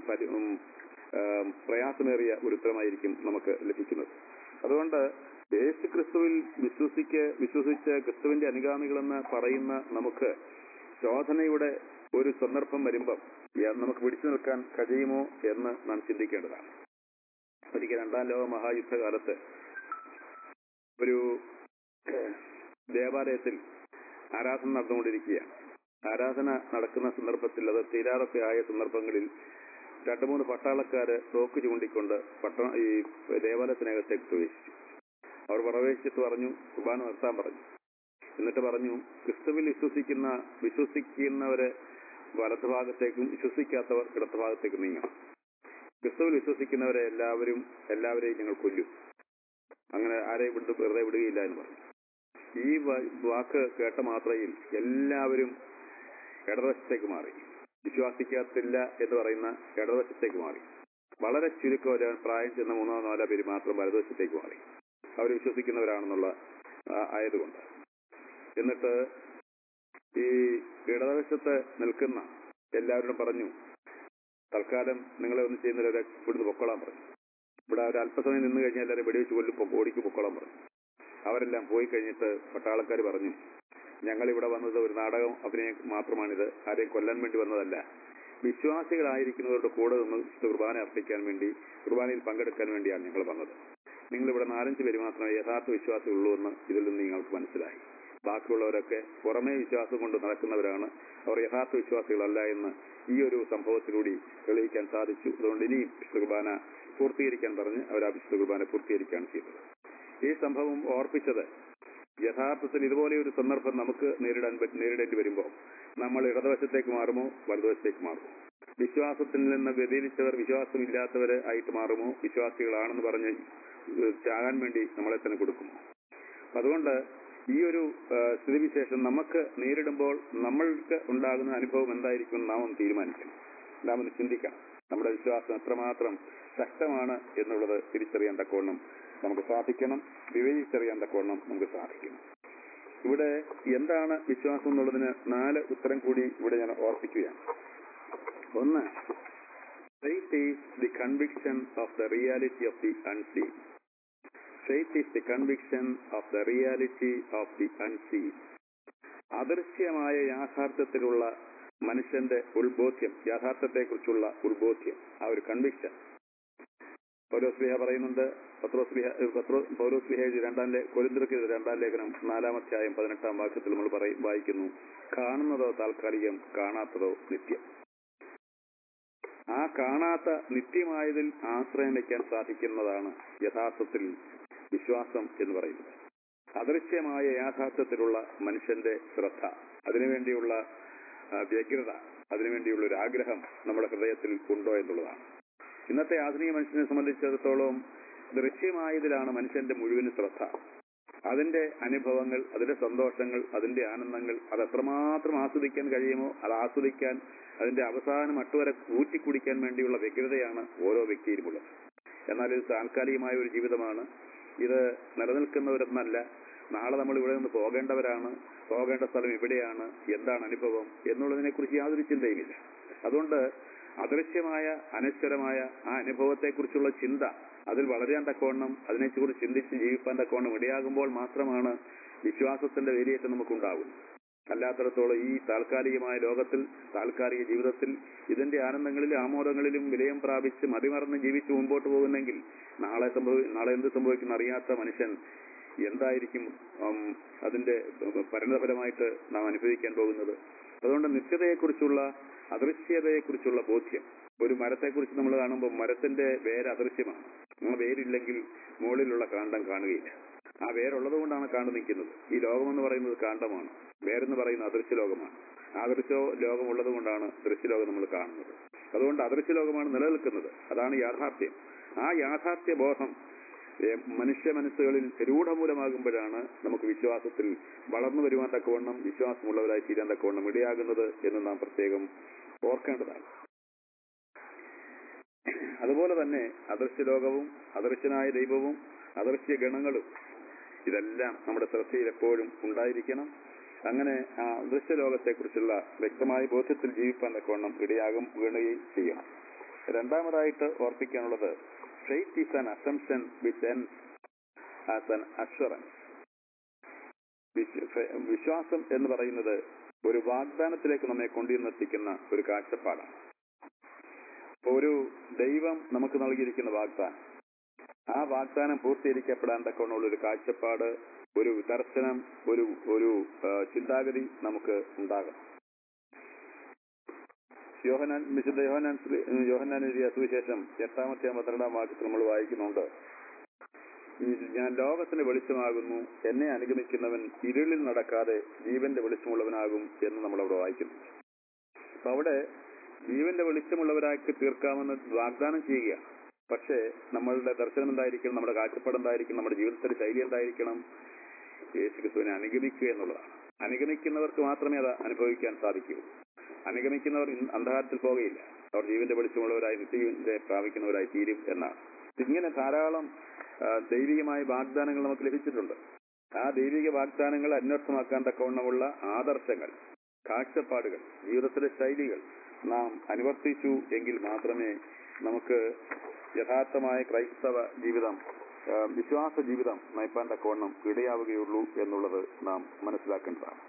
പ്രയാസമേറിയ ഒരു ഉത്തരമായിരിക്കും നമുക്ക് ലഭിക്കുന്നത്. അതുകൊണ്ട് യേശു ക്രിസ്തുവിൽ വിശ്വസിക്ക് വിശ്വസിച്ച് ക്രിസ്തുവിന്റെ അനുഗാമികളെന്ന് പറയുന്ന നമുക്ക് ശോധനയുടെ ഒരു സന്ദർഭം വരുമ്പം നമുക്ക് പിടിച്ചു നിൽക്കാൻ കഴിയുമോ എന്ന് നാം ചിന്തിക്കേണ്ടതാണ്. ഒരിക്കൽ രണ്ടാം ലോക മഹായുദ്ധകാലത്ത് ഒരു ദേവാലയത്തിൽ ആരാധന നടന്നുകൊണ്ടിരിക്കുകയാണ്. ആരാധന നടക്കുന്ന സന്ദർഭത്തിൽ, അത് തീരാറൊക്കെ ആയ സന്ദർഭങ്ങളിൽ രണ്ടു മൂന്ന് പട്ടാളക്കാര് തോക്ക് ചൂണ്ടിക്കൊണ്ട് പട്ടണ ഈ ദേവാലയത്തിനകത്തേക്ക് പ്രവേശിച്ചു. അവർ പ്രവേശിച്ചിട്ട് പറഞ്ഞു, കുർബാന നിർത്താൻ പറഞ്ഞു. എന്നിട്ട് പറഞ്ഞു, ക്രിസ്തുവിൽ വിശ്വസിക്കുന്ന വിശ്വസിക്കുന്നവരെ വലത്തുഭാഗത്തേക്കും വിശ്വസിക്കാത്തവർ ഇടത്തുഭാഗത്തേക്കും നീങ്ങണം. ക്രിസ്തുവിൽ വിശ്വസിക്കുന്നവരെ എല്ലാവരും എല്ലാവരെയും ഞങ്ങൾ കൊല്ലും, അങ്ങനെ ആരെയും വിട്ട് വെറുതെ വിടുകയില്ല എന്ന് പറഞ്ഞു. ഈ വാക്ക് കേട്ട മാത്രയിൽ എല്ലാവരും ഇടതുവശത്തേക്ക് മാറി. വിശ്വാസിക്കത്തില്ല എന്ന് പറയുന്ന ഇടതുവശത്തേക്ക് മാറി. വളരെ ചുരുക്കം പ്രായം ചെന്ന മൂന്നോ നാലോ പേര് മാത്രം വലതുവശത്തേക്ക് മാറി, അവർ വിശ്വസിക്കുന്നവരാണെന്നുള്ള ആയതുകൊണ്ട്. എന്നിട്ട് ഈ ഇടതുവശത്ത് നിൽക്കുന്ന എല്ലാവരും പറഞ്ഞു, തൽക്കാലം നിങ്ങളെ ഒന്നും ചെയ്യുന്നവരെ ഇവിടുന്ന് പൊക്കോളാൻ പറഞ്ഞു. ഇവിടെ ഒരു അല്പസമയം നിന്ന് കഴിഞ്ഞാൽ എല്ലാവരും വെടിവെച്ച് കൊല്ലും, ഓടിക്ക് പൊക്കോളാൻ പറഞ്ഞു. അവരെല്ലാം പോയി കഴിഞ്ഞിട്ട് പട്ടാളക്കാർ പറഞ്ഞു, ഞങ്ങൾ ഇവിടെ വന്നത് ഒരു നാടകം അഭിനയം മാത്രമാണിത്, ആരെയും കൊല്ലാൻ വേണ്ടി വന്നതല്ല. വിശ്വാസികളായിരിക്കുന്നവരുടെ കൂടെ നിന്ന് കുർബാന അർപ്പിക്കാൻ വേണ്ടി, കുർബാനയിൽ പങ്കെടുക്കാൻ വേണ്ടിയാണ് ഞങ്ങൾ വന്നത്. നിങ്ങളിവിടെ നാലഞ്ച് പേര് മാത്രമേ യഥാർത്ഥ വിശ്വാസികളുള്ളൂ എന്ന് ഇതിൽ നിന്ന് നിങ്ങൾക്ക് മനസ്സിലായി. ബാക്കിയുള്ളവരൊക്കെ പുറമേ വിശ്വാസം കൊണ്ട് നടക്കുന്നവരാണ്, അവർ യഥാർത്ഥ വിശ്വാസികളല്ല എന്ന് ഈ ഒരു സംഭവത്തിലൂടെ തെളിയിക്കാൻ സാധിച്ചു. അതുകൊണ്ട് ഇനിയും വിശുദ്ധ കുർബാന പൂർത്തീകരിക്കാൻ പറഞ്ഞ് അവർ ആ വിശുദ്ധ കുർബാന പൂർത്തീകരിക്കുകയാണ് ചെയ്തത്. ഈ സംഭവം ഓർപ്പിച്ചത് യഥാർത്ഥത്തിൽ ഇതുപോലെ ഒരു സന്ദർഭം നമുക്ക് നേരിടാൻ നേരിടേണ്ടി വരുമ്പോൾ നമ്മൾ ഇടതുവശത്തേക്ക് മാറുമോ വലതുവശത്തേക്ക് മാറുമോ? വിശ്വാസത്തിൽ നിന്ന് വ്യതിചലിച്ചവർ വിശ്വാസമില്ലാത്തവര് ആയിട്ട് മാറുമോ? വിശ്വാസികളാണെന്ന് പറഞ്ഞ് ചാകാൻ വേണ്ടി നമ്മളെ തന്നെ കൊടുക്കുമോ? അതുകൊണ്ട് ഈ ഒരു സ്ഥിതിവിശേഷം നമുക്ക് നേരിടുമ്പോൾ നമ്മൾക്ക് ഉണ്ടാകുന്ന അനുഭവം എന്തായിരിക്കും നാം ഒന്ന് തീരുമാനിക്കണം, നാം ഒന്ന് ചിന്തിക്കണം. നമ്മുടെ വിശ്വാസം എത്രമാത്രം ശക്തമാണ് എന്നുള്ളത് തിരിച്ചറിയാൻ തക്കവണ്ണം നമുക്ക് സാധിക്കണം, വിവേചിച്ചറിയാൻ തക്കവണ്ണം നമുക്ക് സാധിക്കണം. ഇവിടെ എന്താണ് വിശ്വാസം എന്നുള്ളതിന് നാല് ഉത്തരം കൂടി ഇവിടെ ഞാൻ ഓർപ്പിക്കുകയാണ്. ഒന്ന്, faith is the conviction of the reality of the unseen. Faith is the conviction of the reality of the unseen. അദൃശ്യമായ യാഥാർത്ഥ്യത്തിലുള്ള മനുഷ്യന്റെ ഉൾബോധ്യം, യാഥാർത്ഥ്യത്തെക്കുറിച്ചുള്ള ഉൾബോധ്യം, ആ ഒരു കൺവിക്ഷൻ. പൗലോസ്ലീഹ പറയുന്നുണ്ട്, പത്രോസ്ലീഹ പൗലോസ്ലീഹ രണ്ടാം കൊരിന്ത്യർക്ക് രണ്ടാം ലേഖനം നാലാമധ്യായം പതിനെട്ടാം വാക്യത്തിൽ നമ്മൾ പറയും വായിക്കുന്നു, കാണുന്നതോ താൽക്കാലികം, കാണാത്തതോ നിത്യം. ആ കാണാത്ത നിത്യമായതിൽ ആശ്രയം വയ്ക്കാൻ സാധിക്കുന്നതാണ് യഥാർത്ഥത്തിൽ വിശ്വാസം എന്ന് പറയുന്നത്. അദൃശ്യമായ യാഥാർത്ഥ്യത്തിലുള്ള മനുഷ്യന്റെ ശ്രദ്ധ, അതിനുവേണ്ടിയുള്ള ആ, വ്യഗ്രത, അതിനുവേണ്ടിയുള്ള ഒരു ആഗ്രഹം നമ്മുടെ ഹൃദയത്തിൽ ഉണ്ടോ എന്നുള്ളതാണ്. ഇന്നത്തെ ആധുനിക മനുഷ്യനെ സംബന്ധിച്ചിടത്തോളം ദൃശ്യമായതിലാണ് മനുഷ്യന്റെ മുഴുവൻ ശ്രദ്ധ. അതിന്റെ അനുഭവങ്ങൾ, അതിന്റെ സന്തോഷങ്ങൾ, അതിന്റെ ആനന്ദങ്ങൾ, അത് എത്രമാത്രം ആസ്വദിക്കാൻ കഴിയുമോ അത് ആസ്വദിക്കാൻ, അതിന്റെ അവസാനം അട്ടുവരെ ഊറ്റിക്കുടിക്കാൻ വേണ്ടിയുള്ള വ്യഗ്രതയാണ് ഓരോ വ്യക്തിയിലുമുള്ളത്. എന്നാൽ ഇത് താൽക്കാലികമായ ഒരു ജീവിതമാണ്. ഇത് നിലനിൽക്കുന്നവരെന്നല്ല. നാളെ നമ്മൾ ഇവിടെ നിന്ന് പോകേണ്ടവരാണ്. പോകേണ്ട സ്ഥലം ഇവിടെയാണ്. എന്താണ് അനുഭവം എന്നുള്ളതിനെ കുറിച്ച് യാതൊരു ചിന്തയുമില്ല. അതുകൊണ്ട് അദൃശ്യമായ അനശ്വരമായ ആ അനുഭവത്തെക്കുറിച്ചുള്ള ചിന്ത അതിൽ വളരാൻ തക്കവണ്ണം, അതിനെക്കുറിച്ച് ചിന്തിച്ച് ജീവിക്കാൻ തക്കവണ്ണം ഇടയാകുമ്പോൾ മാത്രമാണ് വിശ്വാസത്തിന്റെ വേലിയേറ്റം നമുക്കുണ്ടാകും. അല്ലാത്തിടത്തോളം ഈ താൽക്കാലികമായ ലോകത്തിൽ, താൽക്കാലിക ജീവിതത്തിൽ ഇതിന്റെ ആനന്ദങ്ങളിലും ആമോദങ്ങളിലും വിലയം പ്രാപിച്ച് മതിമറന്ന് ജീവിച്ച് മുമ്പോട്ട് പോകുന്നെങ്കിൽ നാളെ സംഭവി നാളെ എന്ത് സംഭവിക്കുന്ന അറിയാത്ത മനുഷ്യൻ എന്തായിരിക്കും അതിന്റെ പരിണതഫലമായിട്ട് നാം അനുഭവിക്കാൻ പോകുന്നത്. അതുകൊണ്ട് നിത്യതയെക്കുറിച്ചുള്ള, അദൃശ്യതയെക്കുറിച്ചുള്ള ബോധ്യം. ഒരു മരത്തെക്കുറിച്ച് നമ്മൾ കാണുമ്പോൾ മരത്തിന്റെ വേര് അദൃശ്യമാണ്. ആ വേരില്ലെങ്കിൽ മുകളിലുള്ള കാണ്ഡം കാണുകയില്ല. ആ വേരുള്ളത് കൊണ്ടാണ് കാണ്ട് നിൽക്കുന്നത്. ഈ ലോകമെന്ന് പറയുന്നത് കാണ്ഡമാണ്, വേരെന്ന് പറയുന്നത് അദൃശ്യ ലോകമാണ്. ആ അദൃശ്യ ലോകം ഉള്ളത് കൊണ്ടാണ് ദൃശ്യലോകം നമ്മൾ കാണുന്നത്. അതുകൊണ്ട് അദൃശ്യ ലോകമാണ് നിലനിൽക്കുന്നത്. അതാണ് യാഥാർത്ഥ്യം. ആ യാഥാർത്ഥ്യ ബോധം മനുഷ്യ മനസ്സുകളിൽ രൂഢമൂലമാകുമ്പോഴാണ് നമുക്ക് വിശ്വാസത്തിൽ വളർന്നു വരുവാൻ തക്കവണ്ണം, വിശ്വാസമുള്ളവരായി തീരാൻ തക്കവണ്ണം ഇടയാകുന്നത് എന്ന് നാം പ്രത്യേകം ഓർക്കേണ്ടതാണ്. അതുപോലെ തന്നെ അദൃശ്യ ലോകവും അദൃശ്യനായ ദൈവവും അദൃശ്യ ഗണങ്ങളും ഇതെല്ലാം നമ്മുടെ ശ്രദ്ധയിൽ എപ്പോഴും ഉണ്ടായിരിക്കണം. അങ്ങനെ ആ അദൃശ്യ ലോകത്തെക്കുറിച്ചുള്ള വ്യക്തമായ ബോധ്യത്തിൽ ജീവിക്കാൻ തക്കവണ്ണം ഇടയാകും വീണുകയും ചെയ്യണം. രണ്ടാമതായിട്ട് ഓർപ്പിക്കാനുള്ളത്, faith is an assumption which ends as an assurance. വിശ്വാസം എന്ന് പറയുന്നത് ഒരു വാഗ്ദാനത്തിലേക്ക് നമ്മെ കൊണ്ടുവന്നെത്തിക്കുന്ന ഒരു കാഴ്ചപ്പാടാണ്. ഒരു ദൈവം നമുക്ക് നൽകിയിരിക്കുന്ന വാഗ്ദാനം, ആ വാഗ്ദാനം പൂർത്തീകരിക്കപ്പെടാൻ തക്കവണ്ണമുള്ള ഒരു കാഴ്ചപ്പാട്, ഒരു ദർശനം, ഒരു ഒരു ചിന്താഗതി നമുക്ക് ഉണ്ടാകണം. യോഹന്നാൻ വിശുദ്ധ യോഹന്നാൻ യോഹന്നാൻ എഴുതിയ സുവിശേഷം എട്ടാമത്തെ പന്ത്രണ്ടാം വാക്യത്തിൽ നമ്മൾ വായിക്കുന്നുണ്ട്, ഞാൻ ലോകത്തിന് വെളിച്ചമാകുന്നു, എന്നെ അനുഗമിക്കുന്നവൻ ഇരുളിൽ നടക്കാതെ ജീവന്റെ വെളിച്ചമുള്ളവനാകും എന്ന് നമ്മൾ അവിടെ വായിക്കുന്നു. അപ്പൊ അവിടെ ജീവന്റെ വെളിച്ചമുള്ളവരാക്കി തീർക്കാമെന്ന് വാഗ്ദാനം ചെയ്യുകയാണ്. പക്ഷേ നമ്മളുടെ ദർശനം എന്തായിരിക്കണം, നമ്മുടെ കാഴ്ചപ്പാട് എന്തായിരിക്കണം, നമ്മുടെ ജീവിതത്തിന്റെ ശൈലി എന്തായിരിക്കണം? യേശുക്രിസ്തുവിനെ അനുഗമിക്കുക എന്നുള്ളതാണ്. അനുഗമിക്കുന്നവർക്ക് മാത്രമേ അത് അനുഭവിക്കാൻ സാധിക്കൂ. അനുഗമിക്കുന്നവർ അന്ധകാരത്തിൽ പോകുകയില്ല, അവർ ജീവന്റെ വെളിച്ചമുള്ളവരായി നിത്യജീവന്റെ പ്രാപിക്കുന്നവരായി തീരും എന്നാണ്. ഇങ്ങനെ ധാരാളം ദൈവികമായ വാഗ്ദാനങ്ങൾ നമുക്ക് ലഭിച്ചിട്ടുണ്ട്. ആ ദൈവിക വാഗ്ദാനങ്ങൾ അന്വർത്ഥമാക്കാൻ തക്കവണ്ണമുള്ള ആദർശങ്ങൾ, കാഴ്ചപ്പാടുകൾ, ജീവിതത്തിലെ ശൈലികൾ നാം അനുവർത്തിച്ചു എങ്കിൽ മാത്രമേ നമുക്ക് യഥാർത്ഥമായ ക്രൈസ്തവ ജീവിതം, വിശ്വാസ ജീവിതം നയിപ്പാൻ തക്കവണ്ണം ഇടയാവുകയുള്ളൂ എന്നുള്ളത് നാം മനസ്സിലാക്കേണ്ടതാണ്.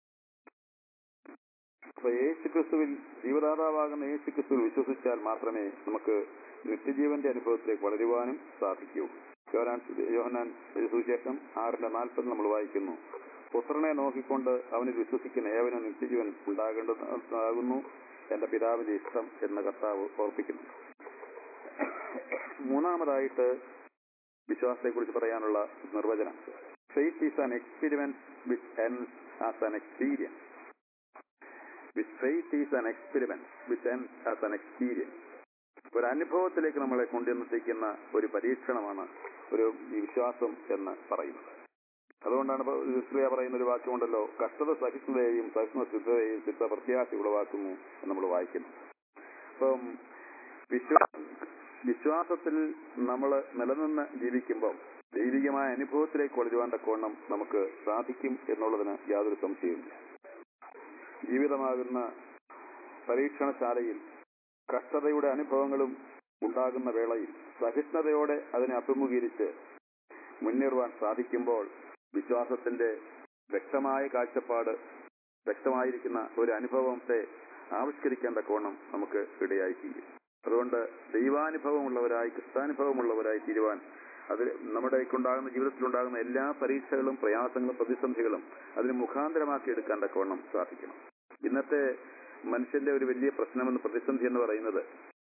അപ്പൊ യേശുക്രിസ്തുവിൽ, ജീവദാതാവാകുന്ന യേശുക്രിസ്തുവിൽ വിശ്വസിച്ചാൽ മാത്രമേ നമുക്ക് നിത്യജീവന്റെ അനുഭവത്തിലേക്ക് വളരുവാനും സാധിക്കൂ. യോഹന്നാൻ യോഹന്നാൻ സുവിശേഷം ആറിന്റെ നാൽപ്പത് നമ്മൾ വായിക്കുന്നു, പുത്രനെ നോക്കിക്കൊണ്ട് അവനിൽ വിശ്വസിക്കുന്ന ഏവനും നിത്യജീവൻ ഉണ്ടാകേണ്ടതാകുന്നു, എന്റെ പിതാവിന്റെ ഇഷ്ടം എന്ന കർത്താവ് ഓർപ്പിക്കുന്നു. മൂന്നാമതായിട്ട് വിശ്വാസത്തെക്കുറിച്ച് പറയാനുള്ള നിർവചനം, faith is an experiment which ends as an experience. Faith is an experiment which ends as an experience. ഒരു അനുഭവത്തിലേക്ക് നമ്മളെ കൊണ്ടുവന്നെത്തിക്കുന്ന ഒരു പരീക്ഷണമാണ് ഒരു വിശ്വാസം എന്ന് പറയുന്നത്. അതുകൊണ്ടാണ് ക്രിസ്തുവ പറയുന്ന ഒരു വാക്യമുണ്ടല്ലോ, കഷ്ടത സഹിഷ്ണുതയെയും സഹിഷ്ണു സിദ്ധതയെയും സിദ്ധ പ്രത്യാശ ഉളവാക്കുന്നു എന്ന് നമ്മൾ വായിക്കുന്നു. അപ്പം വിശ്വാസ വിശ്വാസത്തിൽ നമ്മൾ നിലനിന്ന് ജീവിക്കുമ്പം ദൈവികമായ അനുഭവത്തിലേക്ക് വളരുവാൻ തക്കവണ്ണം നമുക്ക് സാധിക്കും എന്നുള്ളതിന് യാതൊരു സംശയവുമില്ല. ജീവിതമാകുന്ന പരീക്ഷണശാലയിൽ കഷ്ടതയുടെ അനുഭവങ്ങളും ഉണ്ടാകുന്ന വേളയിൽ സഹിഷ്ണുതയോടെ അതിനെ അഭിമുഖീകരിച്ച് മുന്നേറുവാൻ സാധിക്കുമ്പോൾ വിശ്വാസത്തിന്റെ വ്യക്തമായ കാഴ്ചപ്പാട്, വ്യക്തമായിരിക്കുന്ന ഒരു അനുഭവത്തെ ആവിഷ്കരിക്കാൻ തക്കവണ്ണം നമുക്ക് ഇടയായിത്തീരും. അതുകൊണ്ട് ദൈവാനുഭവമുള്ളവരായി, ക്രിസ്താനുഭവമുള്ളവരായി തീരുവാൻ, അതിൽ നമ്മുടെ ഉണ്ടാകുന്ന ജീവിതത്തിലുണ്ടാകുന്ന എല്ലാ പരീക്ഷകളും പ്രയാസങ്ങളും പ്രതിസന്ധികളും അതിന് മുഖാന്തരമാക്കി എടുക്കാൻ തക്കവണ്ണം സാധിക്കണം. ഇന്നത്തെ മനുഷ്യന്റെ ഒരു വലിയ പ്രശ്നമെന്ന് പ്രതിസന്ധി എന്ന് പറയുന്നത്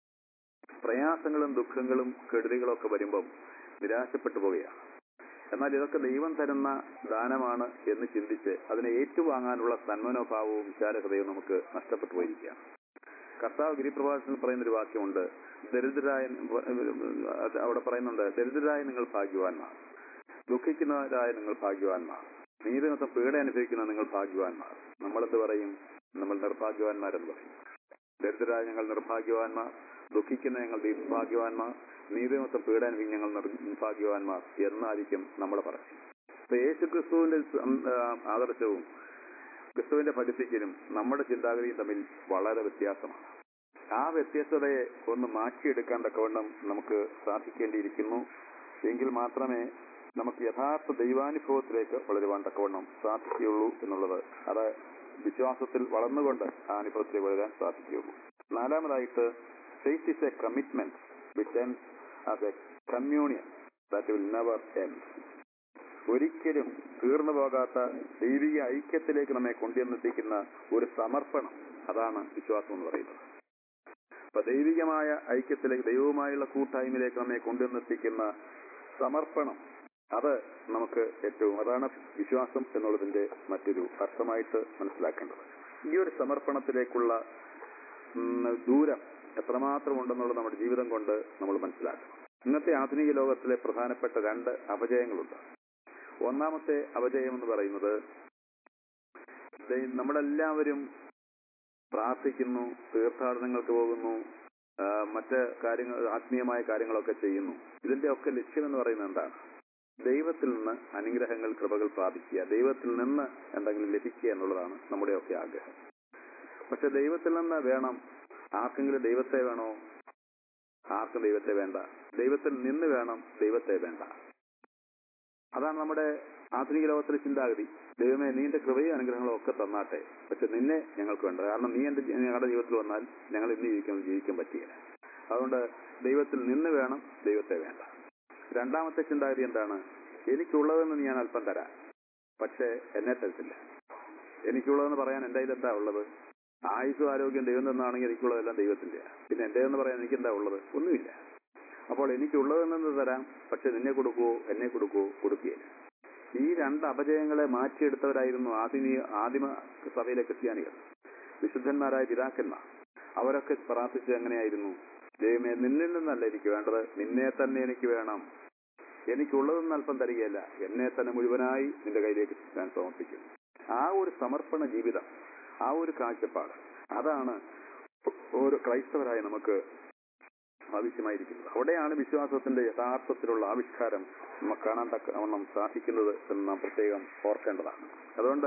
പ്രയാസങ്ങളും ദുഃഖങ്ങളും കെടുതികളും ഒക്കെ വരുമ്പം നിരാശപ്പെട്ടു പോവുകയാണ്. എന്നാൽ ഇതൊക്കെ ദൈവം തരുന്ന ദാനമാണ് എന്ന് ചിന്തിച്ച് അതിനെ ഏറ്റുവാങ്ങാനുള്ള സന്മനോഭാവവും വിശാലഹൃദയവും നമുക്ക് നഷ്ടപ്പെട്ടു പോയിരിക്കുകയാണ്. കർത്താവ് ഗിരിപ്രഭാഷണത്തിൽ പറയുന്നൊരു വാക്യമുണ്ട്, ദരിദ്രരായ അവിടെ പറയുന്നുണ്ട്, ദരിദ്രരായ നിങ്ങൾ ഭാഗ്യവാന്മാർ, ദുഃഖിക്കുന്നവരായ നിങ്ങൾ ഭാഗ്യവാന്മാർ, നീതിമൊത്തം പീഡ അനുഭവിക്കുന്ന നിങ്ങൾ ഭാഗ്യവാന്മാർ. നമ്മളെന്ത് പറയും? നമ്മൾ നിർഭാഗ്യവാന്മാരെന്ന് പറയും. ദരിദ്രരായ ഞങ്ങൾ നിർഭാഗ്യവാന്മാർ, ദുഃഖിക്കുന്ന ഞങ്ങൾ നിർഭാഗ്യവാന്മാർ, നീതിമൊത്തം പീഡ അനുഭവിക്കുന്ന ഞങ്ങൾ നിർഭാഗ്യവാന്മാർ എന്നായിരിക്കും നമ്മൾ പറയും. അപ്പൊ യേശു ക്രിസ്തുവിന്റെ ആദർശവും ക്രിസ്തുവിന്റെ പഠിപ്പിക്കലും നമ്മുടെ ചിന്താഗതിയും തമ്മിൽ വളരെ വ്യത്യാസമാണ്. ആ വ്യത്യസ്തതയെ ഒന്ന് മാറ്റിയെടുക്കാൻ തക്കവണ്ണം നമുക്ക് സാധിക്കേണ്ടിയിരിക്കുന്നു. എങ്കിൽ മാത്രമേ നമുക്ക് യഥാർത്ഥ ദൈവാനുഭവത്തിലേക്ക് വളരുവാൻ തക്കവണ്ണം സാധിക്കുകയുള്ളൂ എന്നുള്ളത്, അത് വിശ്വാസത്തിൽ വളർന്നുകൊണ്ട് ആ അനുഭവത്തിലേക്ക് വളരാൻ സാധിക്കുകയുള്ളൂ. നാലാമതായിട്ട്, faith is a commitment which ends as a communion that will never end. ഒരിക്കലും തീർന്നു പോകാത്ത ദൈവിക ഐക്യത്തിലേക്ക് നമ്മെ കൊണ്ടുവന്നെത്തിക്കുന്ന ഒരു സമർപ്പണം, അതാണ് വിശ്വാസം എന്ന് പറയുന്നത്. അപ്പൊ ദൈവികമായ ഐക്യത്തിലേക്ക്, ദൈവവുമായുള്ള കൂട്ടായ്മയിലേക്ക് നമ്മെ കൊണ്ടുവന്നെത്തിക്കുന്ന സമർപ്പണം, അത് നമുക്ക് ഏറ്റവും, അതാണ് വിശ്വാസം എന്നുള്ളതിന്റെ മറ്റൊരു അർത്ഥമായിട്ട് മനസ്സിലാക്കേണ്ടത്. ഈ ഒരു സമർപ്പണത്തിലേക്കുള്ള ദൂരം എത്രമാത്രം ഉണ്ടെന്നുള്ളത് നമ്മുടെ ജീവിതം കൊണ്ട് നമ്മൾ മനസ്സിലാക്കണം. ഇന്നത്തെ ആധുനിക ലോകത്തിലെ പ്രധാനപ്പെട്ട രണ്ട് അപജയങ്ങളുണ്ട്. ഒന്നാമത്തെ അപജയം എന്ന് പറയുന്നത്, നമ്മളെല്ലാവരും പ്രാർത്ഥിക്കുന്നു, തീർത്ഥാടനങ്ങൾക്ക് പോകുന്നു, മറ്റ് കാര്യങ്ങൾ, ആത്മീയമായ കാര്യങ്ങളൊക്കെ ചെയ്യുന്നു. ഇതിന്റെ ഒക്കെ ലക്ഷ്യം എന്ന് പറയുന്നത് എന്താണ്? ദൈവത്തിൽ നിന്ന് അനുഗ്രഹങ്ങൾ, കൃപകൾ പ്രാപിക്കുക, ദൈവത്തിൽ നിന്ന് എന്തെങ്കിലും ലഭിക്കുക എന്നുള്ളതാണ് നമ്മുടെയൊക്കെ ആഗ്രഹം. പക്ഷെ ദൈവത്തിൽ നിന്ന് വേണം, ആർക്കെങ്കിലും ദൈവത്തെ വേണോ? ആർക്കും ദൈവത്തെ വേണ്ട. ദൈവത്തിൽ നിന്ന് വേണം, ദൈവത്തെ വേണ്ട. അതാണ് നമ്മുടെ ആധുനിക ലോകത്തിലെ ചിന്താഗതി. ദൈവമേ, നീന്റെ കൃപയും അനുഗ്രഹങ്ങളും ഒക്കെ തന്നാട്ടെ, പക്ഷെ നിന്നെ ഞങ്ങൾക്ക് വേണ്ട. കാരണം നീ എന്റെ ഞങ്ങളുടെ ജീവിതത്തിൽ വന്നാൽ ഞങ്ങൾ ഇന്ന് ജീവിക്കുന്നത് ജീവിക്കാൻ പറ്റിയില്ല. അതുകൊണ്ട് ദൈവത്തിൽ നിന്ന് വേണം, ദൈവത്തെ വേണ്ട. രണ്ടാമത്തെ ചിന്താഗതി എന്താണ്? എനിക്കുള്ളതെന്ന് ഞാൻ അല്പം തരാം, പക്ഷെ എന്നെ തരത്തില്ല. എനിക്കുള്ളതെന്ന് പറയാൻ എന്റെ കയ്യിൽ എന്താ ഉള്ളത്? ആയുസ്സും ആരോഗ്യം ദൈവം തന്നാണെങ്കിൽ എനിക്കുള്ളതെല്ലാം ദൈവത്തിന്റെ. പിന്നെ എന്റെ എന്ന് പറയാൻ എനിക്ക് എന്താ ഉള്ളത്? ഒന്നുമില്ല. അപ്പോൾ എനിക്കുള്ളതെന്ന് തരാം, പക്ഷെ നിന്നെ കൊടുക്കുവോ, എന്നെ കൊടുക്കുവോ? കൊടുക്കുകയില്ല. ഈ രണ്ട് അപജയങ്ങളെ മാറ്റിയെടുത്തവരായിരുന്നു ആധുനിക ആദിമ സഭയിലെ ക്രിസ്ത്യാനികൾ, വിശുദ്ധന്മാരായ പിതാക്കന്മാർ. അവരൊക്കെ പ്രാർത്ഥിച്ചത് എങ്ങനെയായിരുന്നു? ദൈവമേ, നിന്നിൽ നിന്നല്ല എനിക്ക് വേണ്ടത്, നിന്നെ തന്നെ എനിക്ക് വേണം. എനിക്കുള്ളതൊന്നും അല്പം തരികയല്ല, എന്നെ തന്നെ മുഴുവനായി നിന്റെ കയ്യിലേക്ക് ഞാൻ സമർപ്പിക്കും. ആ ഒരു സമർപ്പണ ജീവിതം, ആ ഒരു കാഴ്ചപ്പാട്, അതാണ് ഓരോ ക്രൈസ്തവരായ നമുക്ക് ആവശ്യമായിരിക്കുന്നത്. അവിടെയാണ് വിശ്വാസത്തിന്റെ യഥാർത്ഥത്തിലുള്ള ആവിഷ്കാരം നമുക്ക് കാണാൻ തക്കവണ്ണം സാധിക്കുന്നത് എന്ന് നാം പ്രത്യേകം ഓർക്കേണ്ടതാണ്. അതുകൊണ്ട്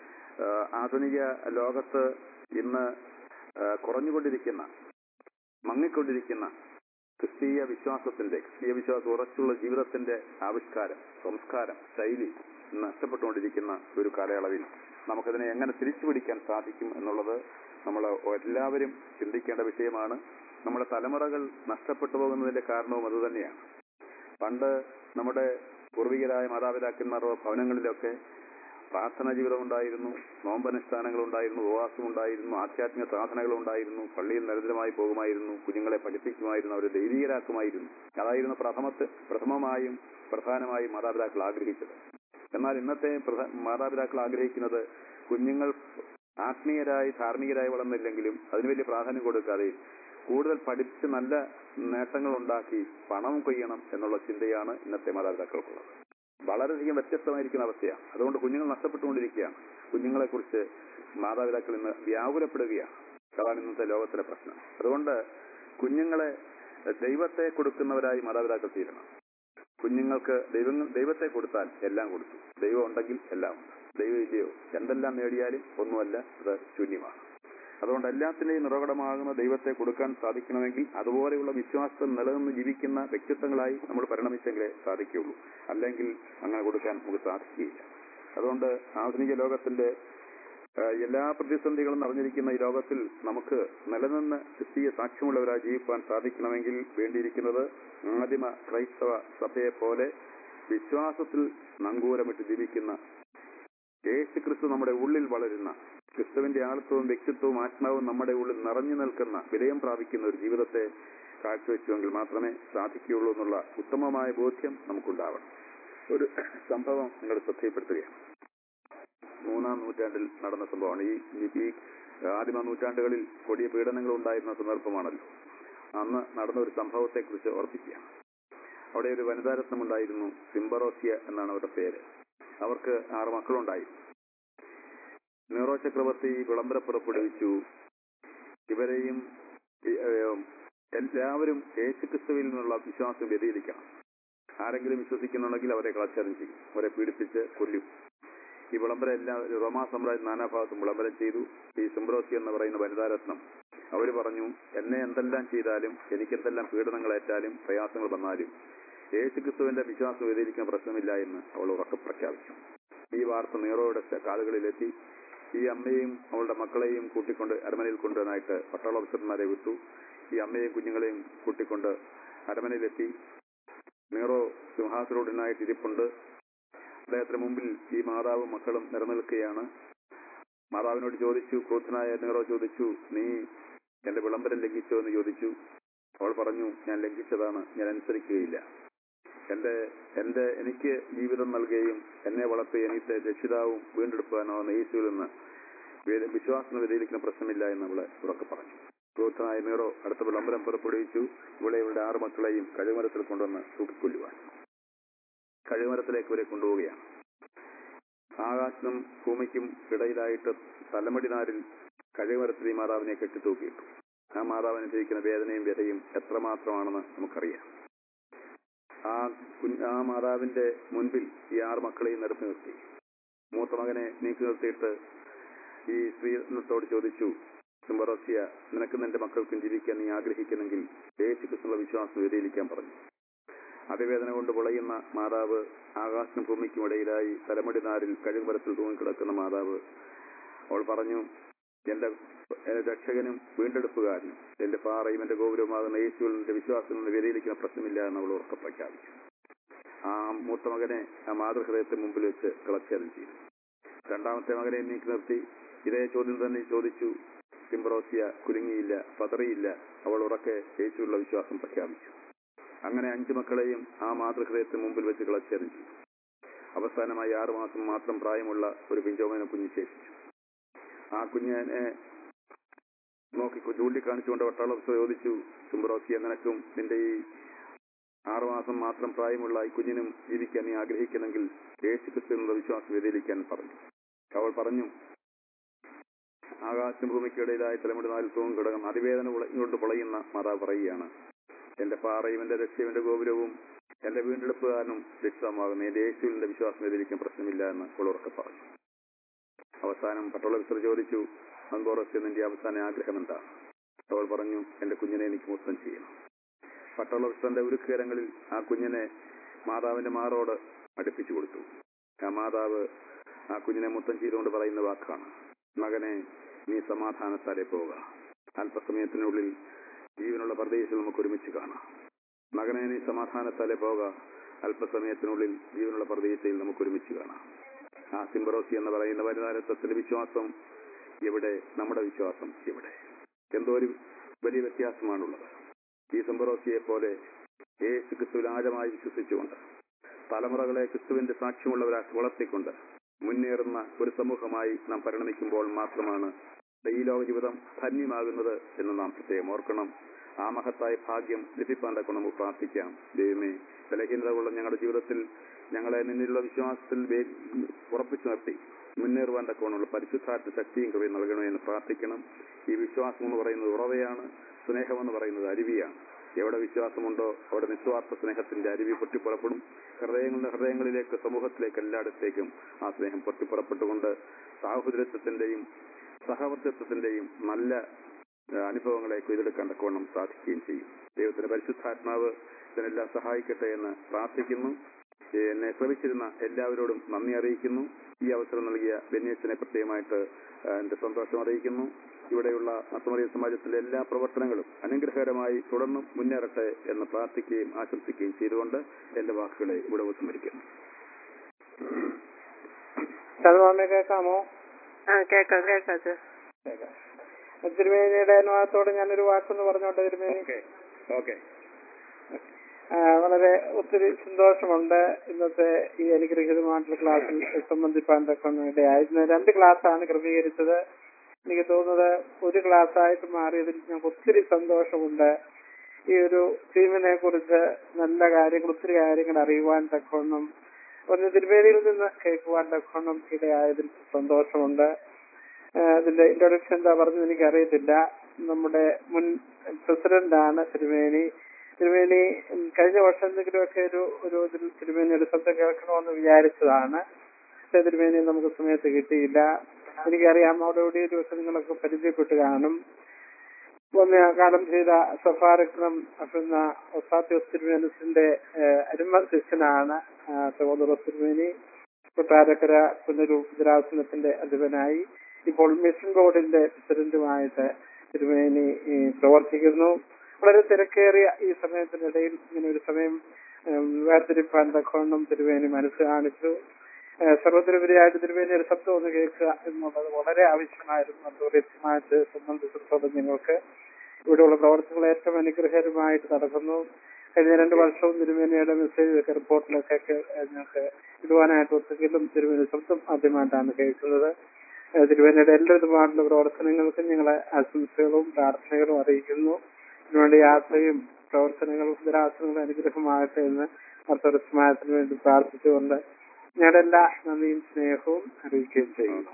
ആധുനിക ലോകത്ത് ഇന്ന് കുറഞ്ഞുകൊണ്ടിരിക്കുന്ന, മങ്ങിക്കൊണ്ടിരിക്കുന്ന ക്രിസ്തീയ വിശ്വാസത്തിന്റെ, ക്രിസ്തീയ വിശ്വാസം ഉറച്ചുള്ള ജീവിതത്തിന്റെ ആവിഷ്കാരം, സംസ്കാരം, ശൈലി നഷ്ടപ്പെട്ടുകൊണ്ടിരിക്കുന്ന ഒരു കാലയളവിൽ നമുക്കതിനെ എങ്ങനെ തിരിച്ചു പിടിക്കാൻ സാധിക്കും എന്നുള്ളത് നമ്മൾ എല്ലാവരും ചിന്തിക്കേണ്ട വിഷയമാണ്. നമ്മുടെ തലമുറകൾ നഷ്ടപ്പെട്ടു പോകുന്നതിന്റെ കാരണവും അതുതന്നെയാണ്. പണ്ട് നമ്മുടെ പൂർവികരായ മാതാപിതാക്കന്മാരുടെ ഭവനങ്ങളിലൊക്കെ പ്രാർത്ഥനാ ജീവിതം ഉണ്ടായിരുന്നു, നോമ്പനുഷ്ഠാനങ്ങൾ ഉണ്ടായിരുന്നു, ഉപവാസം ഉണ്ടായിരുന്നു, ആധ്യാത്മിക സാധനകൾ ഉണ്ടായിരുന്നു, പള്ളിയിൽ നിരന്തരമായി പോകുമായിരുന്നു, കുഞ്ഞുങ്ങളെ പഠിപ്പിക്കുമായിരുന്നു, അവരെ ദൈവീകരാക്കുമായിരുന്നു. അതായിരുന്നു പ്രഥമത്ത് പ്രഥമമായും പ്രധാനമായും മാതാപിതാക്കൾ ആഗ്രഹിച്ചത്. എന്നാൽ ഇന്നത്തെ മാതാപിതാക്കൾ ആഗ്രഹിക്കുന്നത് കുഞ്ഞുങ്ങൾ ആത്മീയരായി ധാർമ്മികരായി വളർന്നില്ലെങ്കിലും അതിന് വലിയ പ്രാധാന്യം കൊടുക്കാതെ കൂടുതൽ പഠിച്ച് നല്ല നേട്ടങ്ങൾ ഉണ്ടാക്കി പണം കൊയ്യണം എന്നുള്ള ചിന്തയാണ് ഇന്നത്തെ മാതാപിതാക്കൾക്കുള്ളത്. വളരെയധികം വ്യത്യസ്തമായിരിക്കുന്ന അവസ്ഥയാണ്. അതുകൊണ്ട് കുഞ്ഞുങ്ങൾ നഷ്ടപ്പെട്ടുകൊണ്ടിരിക്കുകയാണ്. കുഞ്ഞുങ്ങളെ കുറിച്ച് മാതാപിതാക്കൾ ഇന്ന് വ്യാകുലപ്പെടുകയാണ്. അതാണ് ഇന്നത്തെ ലോകത്തിലെ പ്രശ്നം. അതുകൊണ്ട് കുഞ്ഞുങ്ങളെ ദൈവത്തെ കൊടുക്കുന്നവരായി മാതാപിതാക്കൾ തീരണം. കുഞ്ഞുങ്ങൾക്ക് ദൈവം ദൈവത്തെ കൊടുത്താൽ എല്ലാം കൊടുത്തു. ദൈവം ഉണ്ടെങ്കിൽ എല്ലാം ഉണ്ട്. ദൈവം ഇല്ലയോ, എന്തെല്ലാം നേടിയാലും ഒന്നുമല്ല, അത് ശൂന്യമാണ്. അതുകൊണ്ട് എല്ലാത്തിനെയും നിറകടമാകുന്ന ദൈവത്തെ കൊടുക്കാൻ സാധിക്കണമെങ്കിൽ അതുപോലെയുള്ള വിശ്വാസം നിലനിന്ന് ജീവിക്കുന്ന വ്യക്തിത്വങ്ങളായി നമ്മൾ പരിണമിച്ചെങ്കിലേ സാധിക്കുകയുള്ളൂ. അല്ലെങ്കിൽ അങ്ങനെ കൊടുക്കാൻ നമുക്ക് സാധിക്കുകയില്ല. അതുകൊണ്ട് ആധുനിക ലോകത്തിന്റെ എല്ലാ പ്രതിസന്ധികളും നിറഞ്ഞിരിക്കുന്ന ഈ ലോകത്തിൽ നമുക്ക് നിലനിന്ന് ക്രിസ്തീയ സാക്ഷ്യമുള്ളവരായി ജീവിക്കാൻ സാധിക്കണമെങ്കിൽ വേണ്ടിയിരിക്കുന്നത് ആദിമ ക്രൈസ്തവ സഭയെ പോലെ വിശ്വാസത്തിൽ നങ്കൂരമിട്ട് ജീവിക്കുന്ന, യേശു ക്രിസ്തു നമ്മുടെ ഉള്ളിൽ വളരുന്ന, ക്രിസ്തുവിന്റെ ആളത്വവും വ്യക്തിത്വവും ആത്മാവും നമ്മുടെ ഉള്ളിൽ നിറഞ്ഞു നിൽക്കുന്ന, വിലയം പ്രാപിക്കുന്ന ഒരു ജീവിതത്തെ കാഴ്ചവെച്ചുവെങ്കിൽ മാത്രമേ സാധിക്കുകയുള്ളൂ എന്നുള്ള ഉത്തമമായ ബോധ്യം നമുക്കുണ്ടാവണം. ഒരു സംഭവം നിങ്ങൾ ശ്രദ്ധയിൽപ്പെടുത്തുകയാണ്. മൂന്നാം നൂറ്റാണ്ടിൽ നടന്ന സംഭവമാണ്. ഈ ഈ ആദിമ നൂറ്റാണ്ടുകളിൽ കൊടിയ പീഡനങ്ങൾ ഉണ്ടായിരുന്ന സന്ദർഭമാണല്ലോ. അന്ന് നടന്ന ഒരു സംഭവത്തെക്കുറിച്ച് ഓർപ്പിക്കുക. അവിടെ ഒരു വനിതാരത്നം ഉണ്ടായിരുന്നു. സിംബറോസിയ എന്നാണ് അവരുടെ പേര്. അവർക്ക് ആറ് മക്കളുണ്ടായിരുന്നു. നീറോ ചക്രവർത്തി വിളംബരം പുറപ്പെടുവിച്ചു. ഇവരെയും എല്ലാവരും യേശുക്രിസ്തുവിൽ നിന്നുള്ള വിശ്വാസം വ്യതിചലിക്കണം. ആരെങ്കിലും വിശ്വസിക്കുന്നുണ്ടെങ്കിൽ അവരെ കളച്ചരം ചെയ്യും, അവരെ പീഡിപ്പിച്ച് കൊല്ലും. ഈ വിളംബരം എല്ലാം റോമാ സാമ്രാജ്യം നാനാഭാഗത്തും വിളംബരം ചെയ്തു. ഈ സിംബ്രോസി എന്ന് പറയുന്ന വനിതാരത്നം അവർ പറഞ്ഞു, എന്നെ എന്തെല്ലാം ചെയ്താലും, എനിക്ക് എന്തെല്ലാം പീഡനങ്ങളേറ്റാലും പ്രയാസങ്ങൾ വന്നാലും യേശുക്രിസ്തുവിന്റെ വിശ്വാസം വ്യതിചലിക്കുന്ന പ്രശ്നമില്ല എന്ന് അവൾ ഉറക്കെ പ്രഖ്യാപിച്ചു. ഈ വാർത്ത നീറോയുടെ കാതുകളിലെത്തി. ഈ അമ്മയെയും അവളുടെ മക്കളെയും കൂട്ടിക്കൊണ്ട് അരമനയിൽ കൊണ്ടുവരാനായിട്ട് പട്ടാള ഓഫീസർമാരെ വിട്ടു. ഈ അമ്മയെയും കുഞ്ഞുങ്ങളെയും കൂട്ടിക്കൊണ്ട് അരമനയിലെത്തി. നീറോ സിംഹാസനോടനായിട്ട് ഇരിപ്പുണ്ട്. അദ്ദേഹത്തിന് മുമ്പിൽ ഈ മാതാവും മക്കളും നിലനിൽക്കുകയാണ്. മാതാവിനോട് ചോദിച്ചു, ക്രൂദ്ധനായ നീറോ ചോദിച്ചു, നീ എന്റെ വിളംബരം ലംഘിച്ചോ എന്ന് ചോദിച്ചു. അവൾ പറഞ്ഞു, ഞാൻ ലംഘിച്ചതാണ്, ഞാൻ അനുസരിക്കുകയില്ല. എന്റെ എന്റെ എനിക്ക് ജീവിതം നൽകുകയും എന്നെ വളർത്തി എനിക്ക് രക്ഷിതാവും വീണ്ടെടുക്കാനോ യേശുവിൽ നിന്ന് വിശ്വാസം വ്യതിചലിക്കുന്ന പ്രശ്നമില്ല എന്ന് അവളെ ഉറക്കെ പറഞ്ഞു. ക്രൂദ്ധനായ നീറോ അടുത്ത വിളംബരം പുറപ്പെടുവിച്ചു. ഇവിടെ ഇവരുടെ ആറ് മക്കളെയും കഴുമരത്തിൽ കൊണ്ടുവന്ന് തൂക്കിക്കൊല്ലുവാൻ. കഴുമരത്തിലേക്ക് ഇവരെ കൊണ്ടുപോവുകയാണ്. ആകാശം ഭൂമിക്കും ഇടയിലായിട്ട് തലമുടിനാരിൽ കഴുമരത്തിൽ ഈ മാതാവിനെ കെട്ടിത്തൂക്കിയിട്ടു. ആ മാതാവ് അനുഭവിക്കുന്ന വേദനയും വ്യതയും എത്രമാത്രമാണെന്ന് നമുക്കറിയാം. ആ ആ മാതാവിന്റെ മുൻപിൽ ഈ ആറ് മക്കളെയും നിരത്തി നിർത്തി. മൂത്ത മകനെ നീക്കി നിർത്തിയിട്ട് ഈ സ്ത്രീനത്തോട് ചോദിച്ചു, സിംബറോസിയ, നിനക്ക് നിന്റെ മക്കൾക്കും ജീവിക്കാൻ നീ ആഗ്രഹിക്കുന്നെങ്കിൽ യേശുക്രിസ്തുവിന്റെ വിശ്വാസം വ്യതിചലിക്കാൻ പറഞ്ഞു. അതിവേദന കൊണ്ട് പൊളയുന്ന മാതാവ്, ആകാശം ഭൂമിക്കും ഇടയിലായി തലമുടി നാരിൽ കഴുമരത്തിൽ തൂങ്ങിക്കിടക്കുന്ന മാതാവ്, അവൾ പറഞ്ഞു, എന്റെ രക്ഷകനും വീണ്ടെടുപ്പുകാരനും എന്റെ പാറയും എന്റെ ഗൗരവമാകുന്ന യേശുവിൽ നിന്റെ വിശ്വാസത്തിൽ നിന്ന് വ്യതിചലിക്കുന്ന പ്രശ്നമില്ല എന്ന് അവൾ ഉറക്കെ പ്രഖ്യാപിച്ചു. ആ മൂത്ത മകനെ ആ മാതൃഹൃദയത്തിന് മുമ്പിൽ വെച്ച് കളച്ചേരം ചെയ്തു. രണ്ടാമത്തെ മകനെ നീക്കി നിർത്തി ഇതേ ചോദ്യം തന്നെ ചോദിച്ചു. സിംബ്രോസിയ കുലുങ്ങിയില്ല, പതറിയില്ല. അവൾ ഉറക്കെ യേശുവിലുള്ള വിശ്വാസം പ്രഖ്യാപിച്ചു. അങ്ങനെ അഞ്ചു മക്കളെയും ആ മാതൃഹൃദയത്തിന് മുമ്പിൽ വെച്ച് കളച്ചേരം ചെയ്തു. അവസാനമായി ആറുമാസം മാത്രം പ്രായമുള്ള ഒരു പിഞ്ചോമന കുഞ്ഞ് ശേഷിച്ചു. ആ കുഞ്ഞിനെ നോക്കി ചൂണ്ടിക്കാണിച്ചുകൊണ്ട് പട്ടാളം ചോദിച്ചു, സിംബ്രോസിയ, നിനക്കും നിന്റെ ഈ ആറുമാസം മാത്രം പ്രായമുള്ള ഈ കുഞ്ഞിനും ജീവിക്കാൻ നീ ആഗ്രഹിക്കുന്നെങ്കിൽ യേശുക്രിസ്തുവിനുള്ള വിശ്വാസം വ്യതിചലിക്കാൻ പറഞ്ഞു. അവൾ പറഞ്ഞു, ആകാശം ഭൂമിക്കിടയിലായി തലമുടി നാലിൽ തൂങ്ങും കിടക്കുന്ന അതിവേദന കൊണ്ട് പൊളയുന്ന മാതാവ് പറയുകയാണ്, എന്റെ പാറയും എന്റെ രക്ഷയും എന്റെ ഗോപുരവും എന്റെ വീണ്ടെടുപ്പുകാരനും രക്ഷിതമാകുന്ന എന്റെ യേശുവിന്റെ വിശ്വാസം വ്യതിചലിക്കാൻ പ്രശ്നമില്ല എന്ന് അവൾ ഉറക്കെ പറഞ്ഞു. അവസാനം പട്ടാള ഓഫീസർ ചോദിച്ചു, സിംബ്രോസിയ, നിന്റെ അവസാന ആഗ്രഹം എന്താണ്? അവൾ പറഞ്ഞു, എന്റെ കുഞ്ഞിനെ എനിക്ക് മുത്തം ചെയ്യണം. പട്ടാള ഓഫീസറിന്റെ ഉരുക്കുകരങ്ങളിൽ ആ കുഞ്ഞിനെ മാതാവിന്റെ മാറോട് അടുപ്പിച്ചു കൊടുത്തു. ആ മാതാവ് ആ കുഞ്ഞിനെ മുത്തം ചെയ്തുകൊണ്ട് പറയുന്ന വാക്കാണ്, മകനെ, നീ സമാധാനത്താലെ പോവുക. അല്പസമയത്തിനുള്ളിൽ ജീവനുള്ള പരദേശത്തിൽ നമുക്ക് ഒരുമിച്ച് കാണാം. മകനെ, നീ സമാധാനത്താലെ പോവുക. അല്പസമയത്തിനുള്ളിൽ ജീവനുള്ള പരദേശയിൽ നമുക്ക് ഒരുമിച്ച് കാണാം. ആ സിംബ്രോസി എന്ന് പറയുന്ന വനിതാരത്വത്തിന്റെ വിശ്വാസം എവിടെ? നമ്മുടെ വിശ്വാസം എവിടെ? എന്തോ ഒരു വലിയ വ്യത്യാസമാണുള്ളത്. ഈ സിംബ്രോസിയെ പോലെ യേശു ക്രിസ്തുവിൽ ആഴമായി വിശ്വസിച്ചുകൊണ്ട് തലമുറകളെ ക്രിസ്തുവിന്റെ സാക്ഷ്യമുള്ളവരാക്കി വളർത്തിക്കൊണ്ട് മുന്നേറുന്ന ഒരു സമൂഹമായി നാം പരിണമിക്കുമ്പോൾ മാത്രമാണ് ഈ ലോക ജീവിതം ധന്യമാകുന്നത് എന്ന് നാം പ്രത്യേകം ഓർക്കണം. ആ മഹത്തായ ഭാഗ്യം ലഭിപ്പാൻ തക്ക നമുക്ക് പ്രാർത്ഥിക്കാം. ദൈവമേ, ബലഹീനതകളുള്ള ഞങ്ങളുടെ ജീവിതത്തിൽ ഞങ്ങളെ നിന്നിലുള്ള വിശ്വാസത്തിൽ ഉറപ്പിച്ചു നിർത്തി മുന്നേറുവാൻ തക്കവണ്ണമുള്ള പരിശുദ്ധാത്മ ശക്തിയും കൃപയും നൽകണമെന്ന് പ്രാർത്ഥിക്കണം. ഈ വിശ്വാസം എന്ന് പറയുന്നത് ഉറവയാണ്, സ്നേഹമെന്ന് പറയുന്നത് അരുവിയാണ്. എവിടെ വിശ്വാസമുണ്ടോ അവിടെ നിസ്വാർത്ഥ സ്നേഹത്തിന്റെ അരുവി പൊട്ടിപ്പുറപ്പെടും. ഹൃദയങ്ങളുടെ ഹൃദയങ്ങളിലേക്ക്, സമൂഹത്തിലേക്ക്, എല്ലായിടത്തേക്കും ആ സ്നേഹം പൊട്ടിപ്പുറപ്പെട്ടുകൊണ്ട് സാഹോദര്യത്വത്തിന്റെയും സഹവർത്തിത്വത്തിന്റെയും നല്ല അനുഭവങ്ങളെ കൊയ്തെടുക്കാൻ തക്കവണ്ണം സാധിക്കുകയും ചെയ്യും. ദൈവത്തിന്റെ പരിശുദ്ധാത്മാവ് ഇതിനെല്ലാം സഹായിക്കട്ടെ എന്ന് പ്രാർത്ഥിക്കുന്നു. എന്നെ ശ്രമിച്ചിരുന്ന എല്ലാവരോടും നന്ദി അറിയിക്കുന്നു. ഈ അവസരം നൽകിയ ബെന്യച്ചനെ പ്രത്യേകമായിട്ട് എന്റെ സന്തോഷം അറിയിക്കുന്നു. ഇവിടെയുള്ള അസമറിയ സമാജത്തിലെ എല്ലാ പ്രവർത്തനങ്ങളും അനുഗ്രഹകരമായി തുടർന്നും മുന്നേറട്ടെ എന്ന് പ്രാർത്ഥിക്കുകയും ആശംസിക്കുകയും ചെയ്തുകൊണ്ട് എന്റെ വാക്കുകളെ ഇവിടെ ഉപസംഹരിക്കുന്നു. കേൾക്കാമോ? കേൾക്കാം കേൾക്കാം തിരുമേനിയുടെ അനുവാദത്തോടെ ഞാനൊരു വാക്കെന്ന് പറഞ്ഞോട്ടെ. തിരുമേനി ഓക്കെ. വളരെ ഒത്തിരി സന്തോഷമുണ്ട് ഇന്നത്തെ ഈ അനുഗ്രഹീതമായിട്ടുള്ള ക്ലാസ്സിൽ സംബന്ധിപ്പാൻ തക്കവണ്ണമിടയായി. ഇന്ന് രണ്ട് ക്ലാസ്സാണ് ക്രമീകരിച്ചത്. എനിക്ക് തോന്നുന്നത് ഒരു ക്ലാസ്സായിട്ട് മാറിയതിൽ ഞങ്ങൾക്ക് ഒത്തിരി സന്തോഷമുണ്ട്. ഈ ഒരു ടീമിനെ കുറിച്ച് നല്ല കാര്യങ്ങൾ ഒത്തിരി കാര്യങ്ങൾ അറിയുവാൻ തക്കവണ്ണം ഒന്ന് തിരുവേദിയിൽ നിന്ന് കേൾക്കുവാൻ തക്കവണ്ണം ഇടയായതിൽ സന്തോഷമുണ്ട്. അതിന്റെ ഇൻട്രൊഡക്ഷൻ എന്താ പറഞ്ഞത് എനിക്കറിയത്തില്ല. നമ്മുടെ മുൻ പ്രസിഡന്റാണ് തിരുവേണി. തിരുവേണി കഴിഞ്ഞ വർഷം എന്തെങ്കിലുമൊക്കെ ഒരു ഒരു ഇതിൽ തിരുവേണിയുടെ ശബ്ദം കേൾക്കണമെന്ന് വിചാരിച്ചതാണ്. പക്ഷേ തിരുവേണി നമുക്ക് സമയത്ത് കിട്ടിയില്ല. എനിക്കറിയാം അവിടെ ഇവിടെ ഒരു ദിവസം നിങ്ങളൊക്കെ പരിചയപ്പെട്ട് കാണും. ഒന്ന് കാലം ചെയ്ത സഫാരക്രം എന്ന ഒസാത്യോസ് തിരുവേനസിന്റെ അരുമ ശിഷ്യനാണ് സഹോദര തിരുവേണി. കൊട്ടാരക്കര പുനരുദ്രാസനത്തിന്റെ അധിപനായി ഇപ്പോൾ മിഷൻ ബോർഡിന്റെ പ്രസിഡന്റുമായിട്ട് തിരുവേണി പ്രവർത്തിക്കുന്നു. വളരെ തിരക്കേറിയ ഈ സമയത്തിനിടയിൽ ഇങ്ങനെ ഒരു സമയം വേർതിരിപ്പാൻ തക്കവണ്ണം തിരുവേണി മനസ്സ് കാണിച്ചു. സർവ്വതിരുപരിയായിട്ട് തിരുവേണിയുടെ ശബ്ദം ഒന്ന് കേൾക്കുക എന്നുള്ളത് വളരെ ആവശ്യമായിരുന്നു. അതോറിയമായിട്ട് സംബന്ധിച്ചിടത്തോളം നിങ്ങൾക്ക് ഇവിടെയുള്ള പ്രവർത്തനങ്ങൾ ഏറ്റവും അനുഗ്രഹകരമായിട്ട് നടക്കുന്നു. കഴിഞ്ഞ രണ്ട് വർഷവും തിരുവേണിയുടെ മെസ്സേജ് റിപ്പോർട്ടിലൊക്കെ ഞങ്ങൾക്ക് ഇടുവാനായിട്ട് ഒത്തെങ്കിലും തിരുവേണി ശബ്ദം ആദ്യമായിട്ടാണ് കേൾക്കുന്നത്. തിരുവേണിയുടെ എല്ലാവിധമായിട്ടുള്ള പ്രവർത്തനങ്ങൾക്കും ഞങ്ങളെ ആശംസകളും പ്രാർത്ഥനകളും അറിയിക്കുന്നു. ഇതിനുവേണ്ടി യാത്രയും പ്രവർത്തനങ്ങളും ഉദരാസനങ്ങളും അനുഗ്രഹമാകട്ടെ എന്ന് അർത്ഥവൃത്തമായതിനു വേണ്ടി പ്രാർത്ഥിച്ചുകൊണ്ട് ഞങ്ങളുടെ എല്ലാ നന്ദിയും സ്നേഹവും അറിയിക്കുകയും ചെയ്യുന്നു.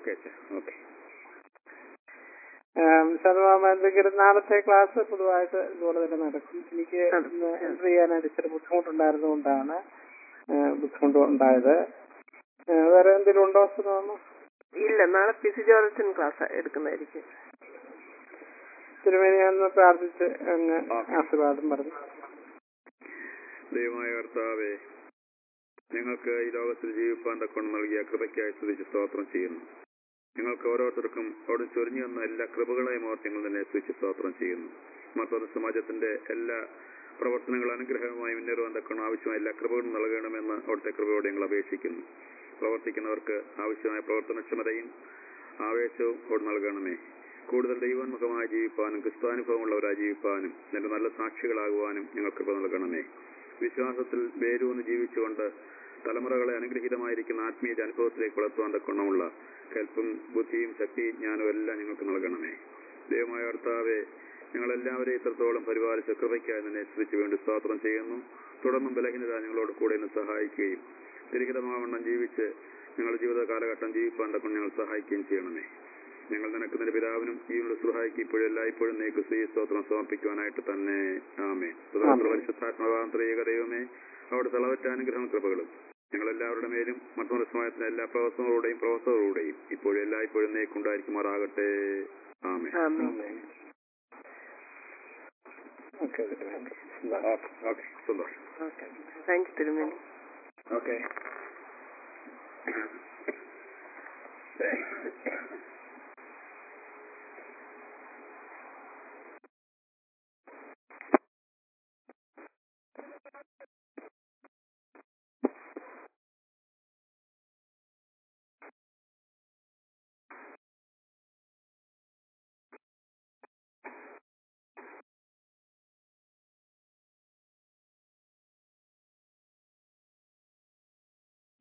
ശതമാനം എന്തെങ്കിലും നാളത്തെ ക്ലാസ് പൊതുവായിട്ട് ഇതുപോലെ തന്നെ നടക്കും. എനിക്ക് എൻട്രി ചെയ്യാനായിട്ട് ഇച്ചിരി ബുദ്ധിമുട്ടുണ്ടായിരുന്നുകൊണ്ടാണ് ബുദ്ധിമുട്ട് ഉണ്ടായത്. വേറെ എന്തെങ്കിലും ഉണ്ടോ ശതമാനം? ഇല്ല, നാളെ ഫിസിയോളജി ക്ലാസ് എടുക്കുന്നതായിരിക്കും. തിരുവേണിയെന്ന് പ്രാർത്ഥിച്ച് അങ്ങ് ആശീർവാദം പറഞ്ഞു. ദൈവമായ കർത്താവേ, ഞങ്ങൾക്ക് ഈ ലോകത്തിൽ ജീവിപ്പാൻ തക്കൊണ്ട് നൽകിയ കൃപയ്ക്കായി സ്തുതിച്ച് സ്തോത്രം ചെയ്യുന്നു. ഞങ്ങൾക്ക് ഓരോരുത്തർക്കും അവിടെ ചൊരിഞ്ഞു തന്ന എല്ലാ കൃപകളെയും ഓർത്ത് ഞങ്ങൾ തന്നെ സ്തുതിച്ച് സ്തോത്രം ചെയ്യുന്നു. മറ്റൊരു സമാജത്തിന്റെ എല്ലാ പ്രവർത്തനങ്ങൾ അനുഗ്രഹമായി മുന്നേറുവാൻ തക്കൊണ്ട് ആവശ്യമായ എല്ലാ കൃപകളും നൽകണമെന്ന് അവിടുത്തെ കൃപയോടെ ഞങ്ങൾ അപേക്ഷിക്കുന്നു. പ്രവർത്തിക്കുന്നവർക്ക് ആവശ്യമായ പ്രവർത്തനക്ഷമതയും ആവേശവും അവിടെ നൽകണമേ. കൂടുതൽ ദൈവോന്മുഖമായി ജീവിപ്പാനും ക്രിസ്താനുഭവമുള്ളവരായി ജീവിപ്പാനും നല്ല നല്ല സാക്ഷികളാകുവാനും ഞങ്ങൾ കൃപ നൽകണമേ. വിശ്വാസത്തിൽ വേരൂന്ന് ജീവിച്ചുകൊണ്ട് തലമുറകളെ അനുഗ്രഹീതമായിരിക്കുന്ന ആത്മീയ അനുഭവത്തിലേക്ക് വളർത്തുവാൻ തക്കവണ്ണമുള്ള കൽപ്പും ബുദ്ധിയും ശക്തിയും ജ്ഞാനവും എല്ലാം ഞങ്ങൾക്ക് നൽകണമേ. ദൈവമായ കർത്താവെ, ഞങ്ങളെല്ലാവരെയും ഇത്രത്തോളം പരിപാലിച്ച കൃപയ്ക്കായി തന്നെ സ്തുതിച്ചു വേണ്ടി സ്തോത്രം ചെയ്യുന്നു. തുടർന്നും ബലഹീനത ഞങ്ങളോട് കൂടെ ഇന്ന് സഹായിക്കുകയും തിരിഹിതമാവണ്ണം ജീവിച്ച് ഞങ്ങളുടെ ജീവിത കാലഘട്ടം ജീവിപ്പാൻ തക്കൊണ്ട് ഞങ്ങൾ സഹായിക്കുകയും ചെയ്യണമേ. ഞങ്ങൾ നിനക്ക് നിന്റെ പിതാവിനും ജീവനുള്ള സുഹായിക്ക് ഇപ്പോഴും എല്ലായ്പ്പോഴും നീക്ക് സ്ത്രീ സ്തോത്രം സമർപ്പിക്കുവാനായിട്ട് തന്നെ ആമേൻ. പരിശുദ്ധാത്മവാന്തരീക ദൈവമേ, അവിടെ തളവറ്റ അനുഗ്രഹം കൃപകളും ഞങ്ങളെല്ലാവരുടെ മേലും മറ്റൊരു സമയത്തിന് എല്ലാ പ്രവർത്തനങ്ങളുടെയും പ്രവർത്തകരുടെയും ഇപ്പോഴും എല്ലായ്പ്പോഴും നീക്കുണ്ടായിരിക്കുമാറാകട്ടെ. ആമേൻ. സന്തോഷം. താങ്ക് യു തിരുമേനി. ഓക്കെ.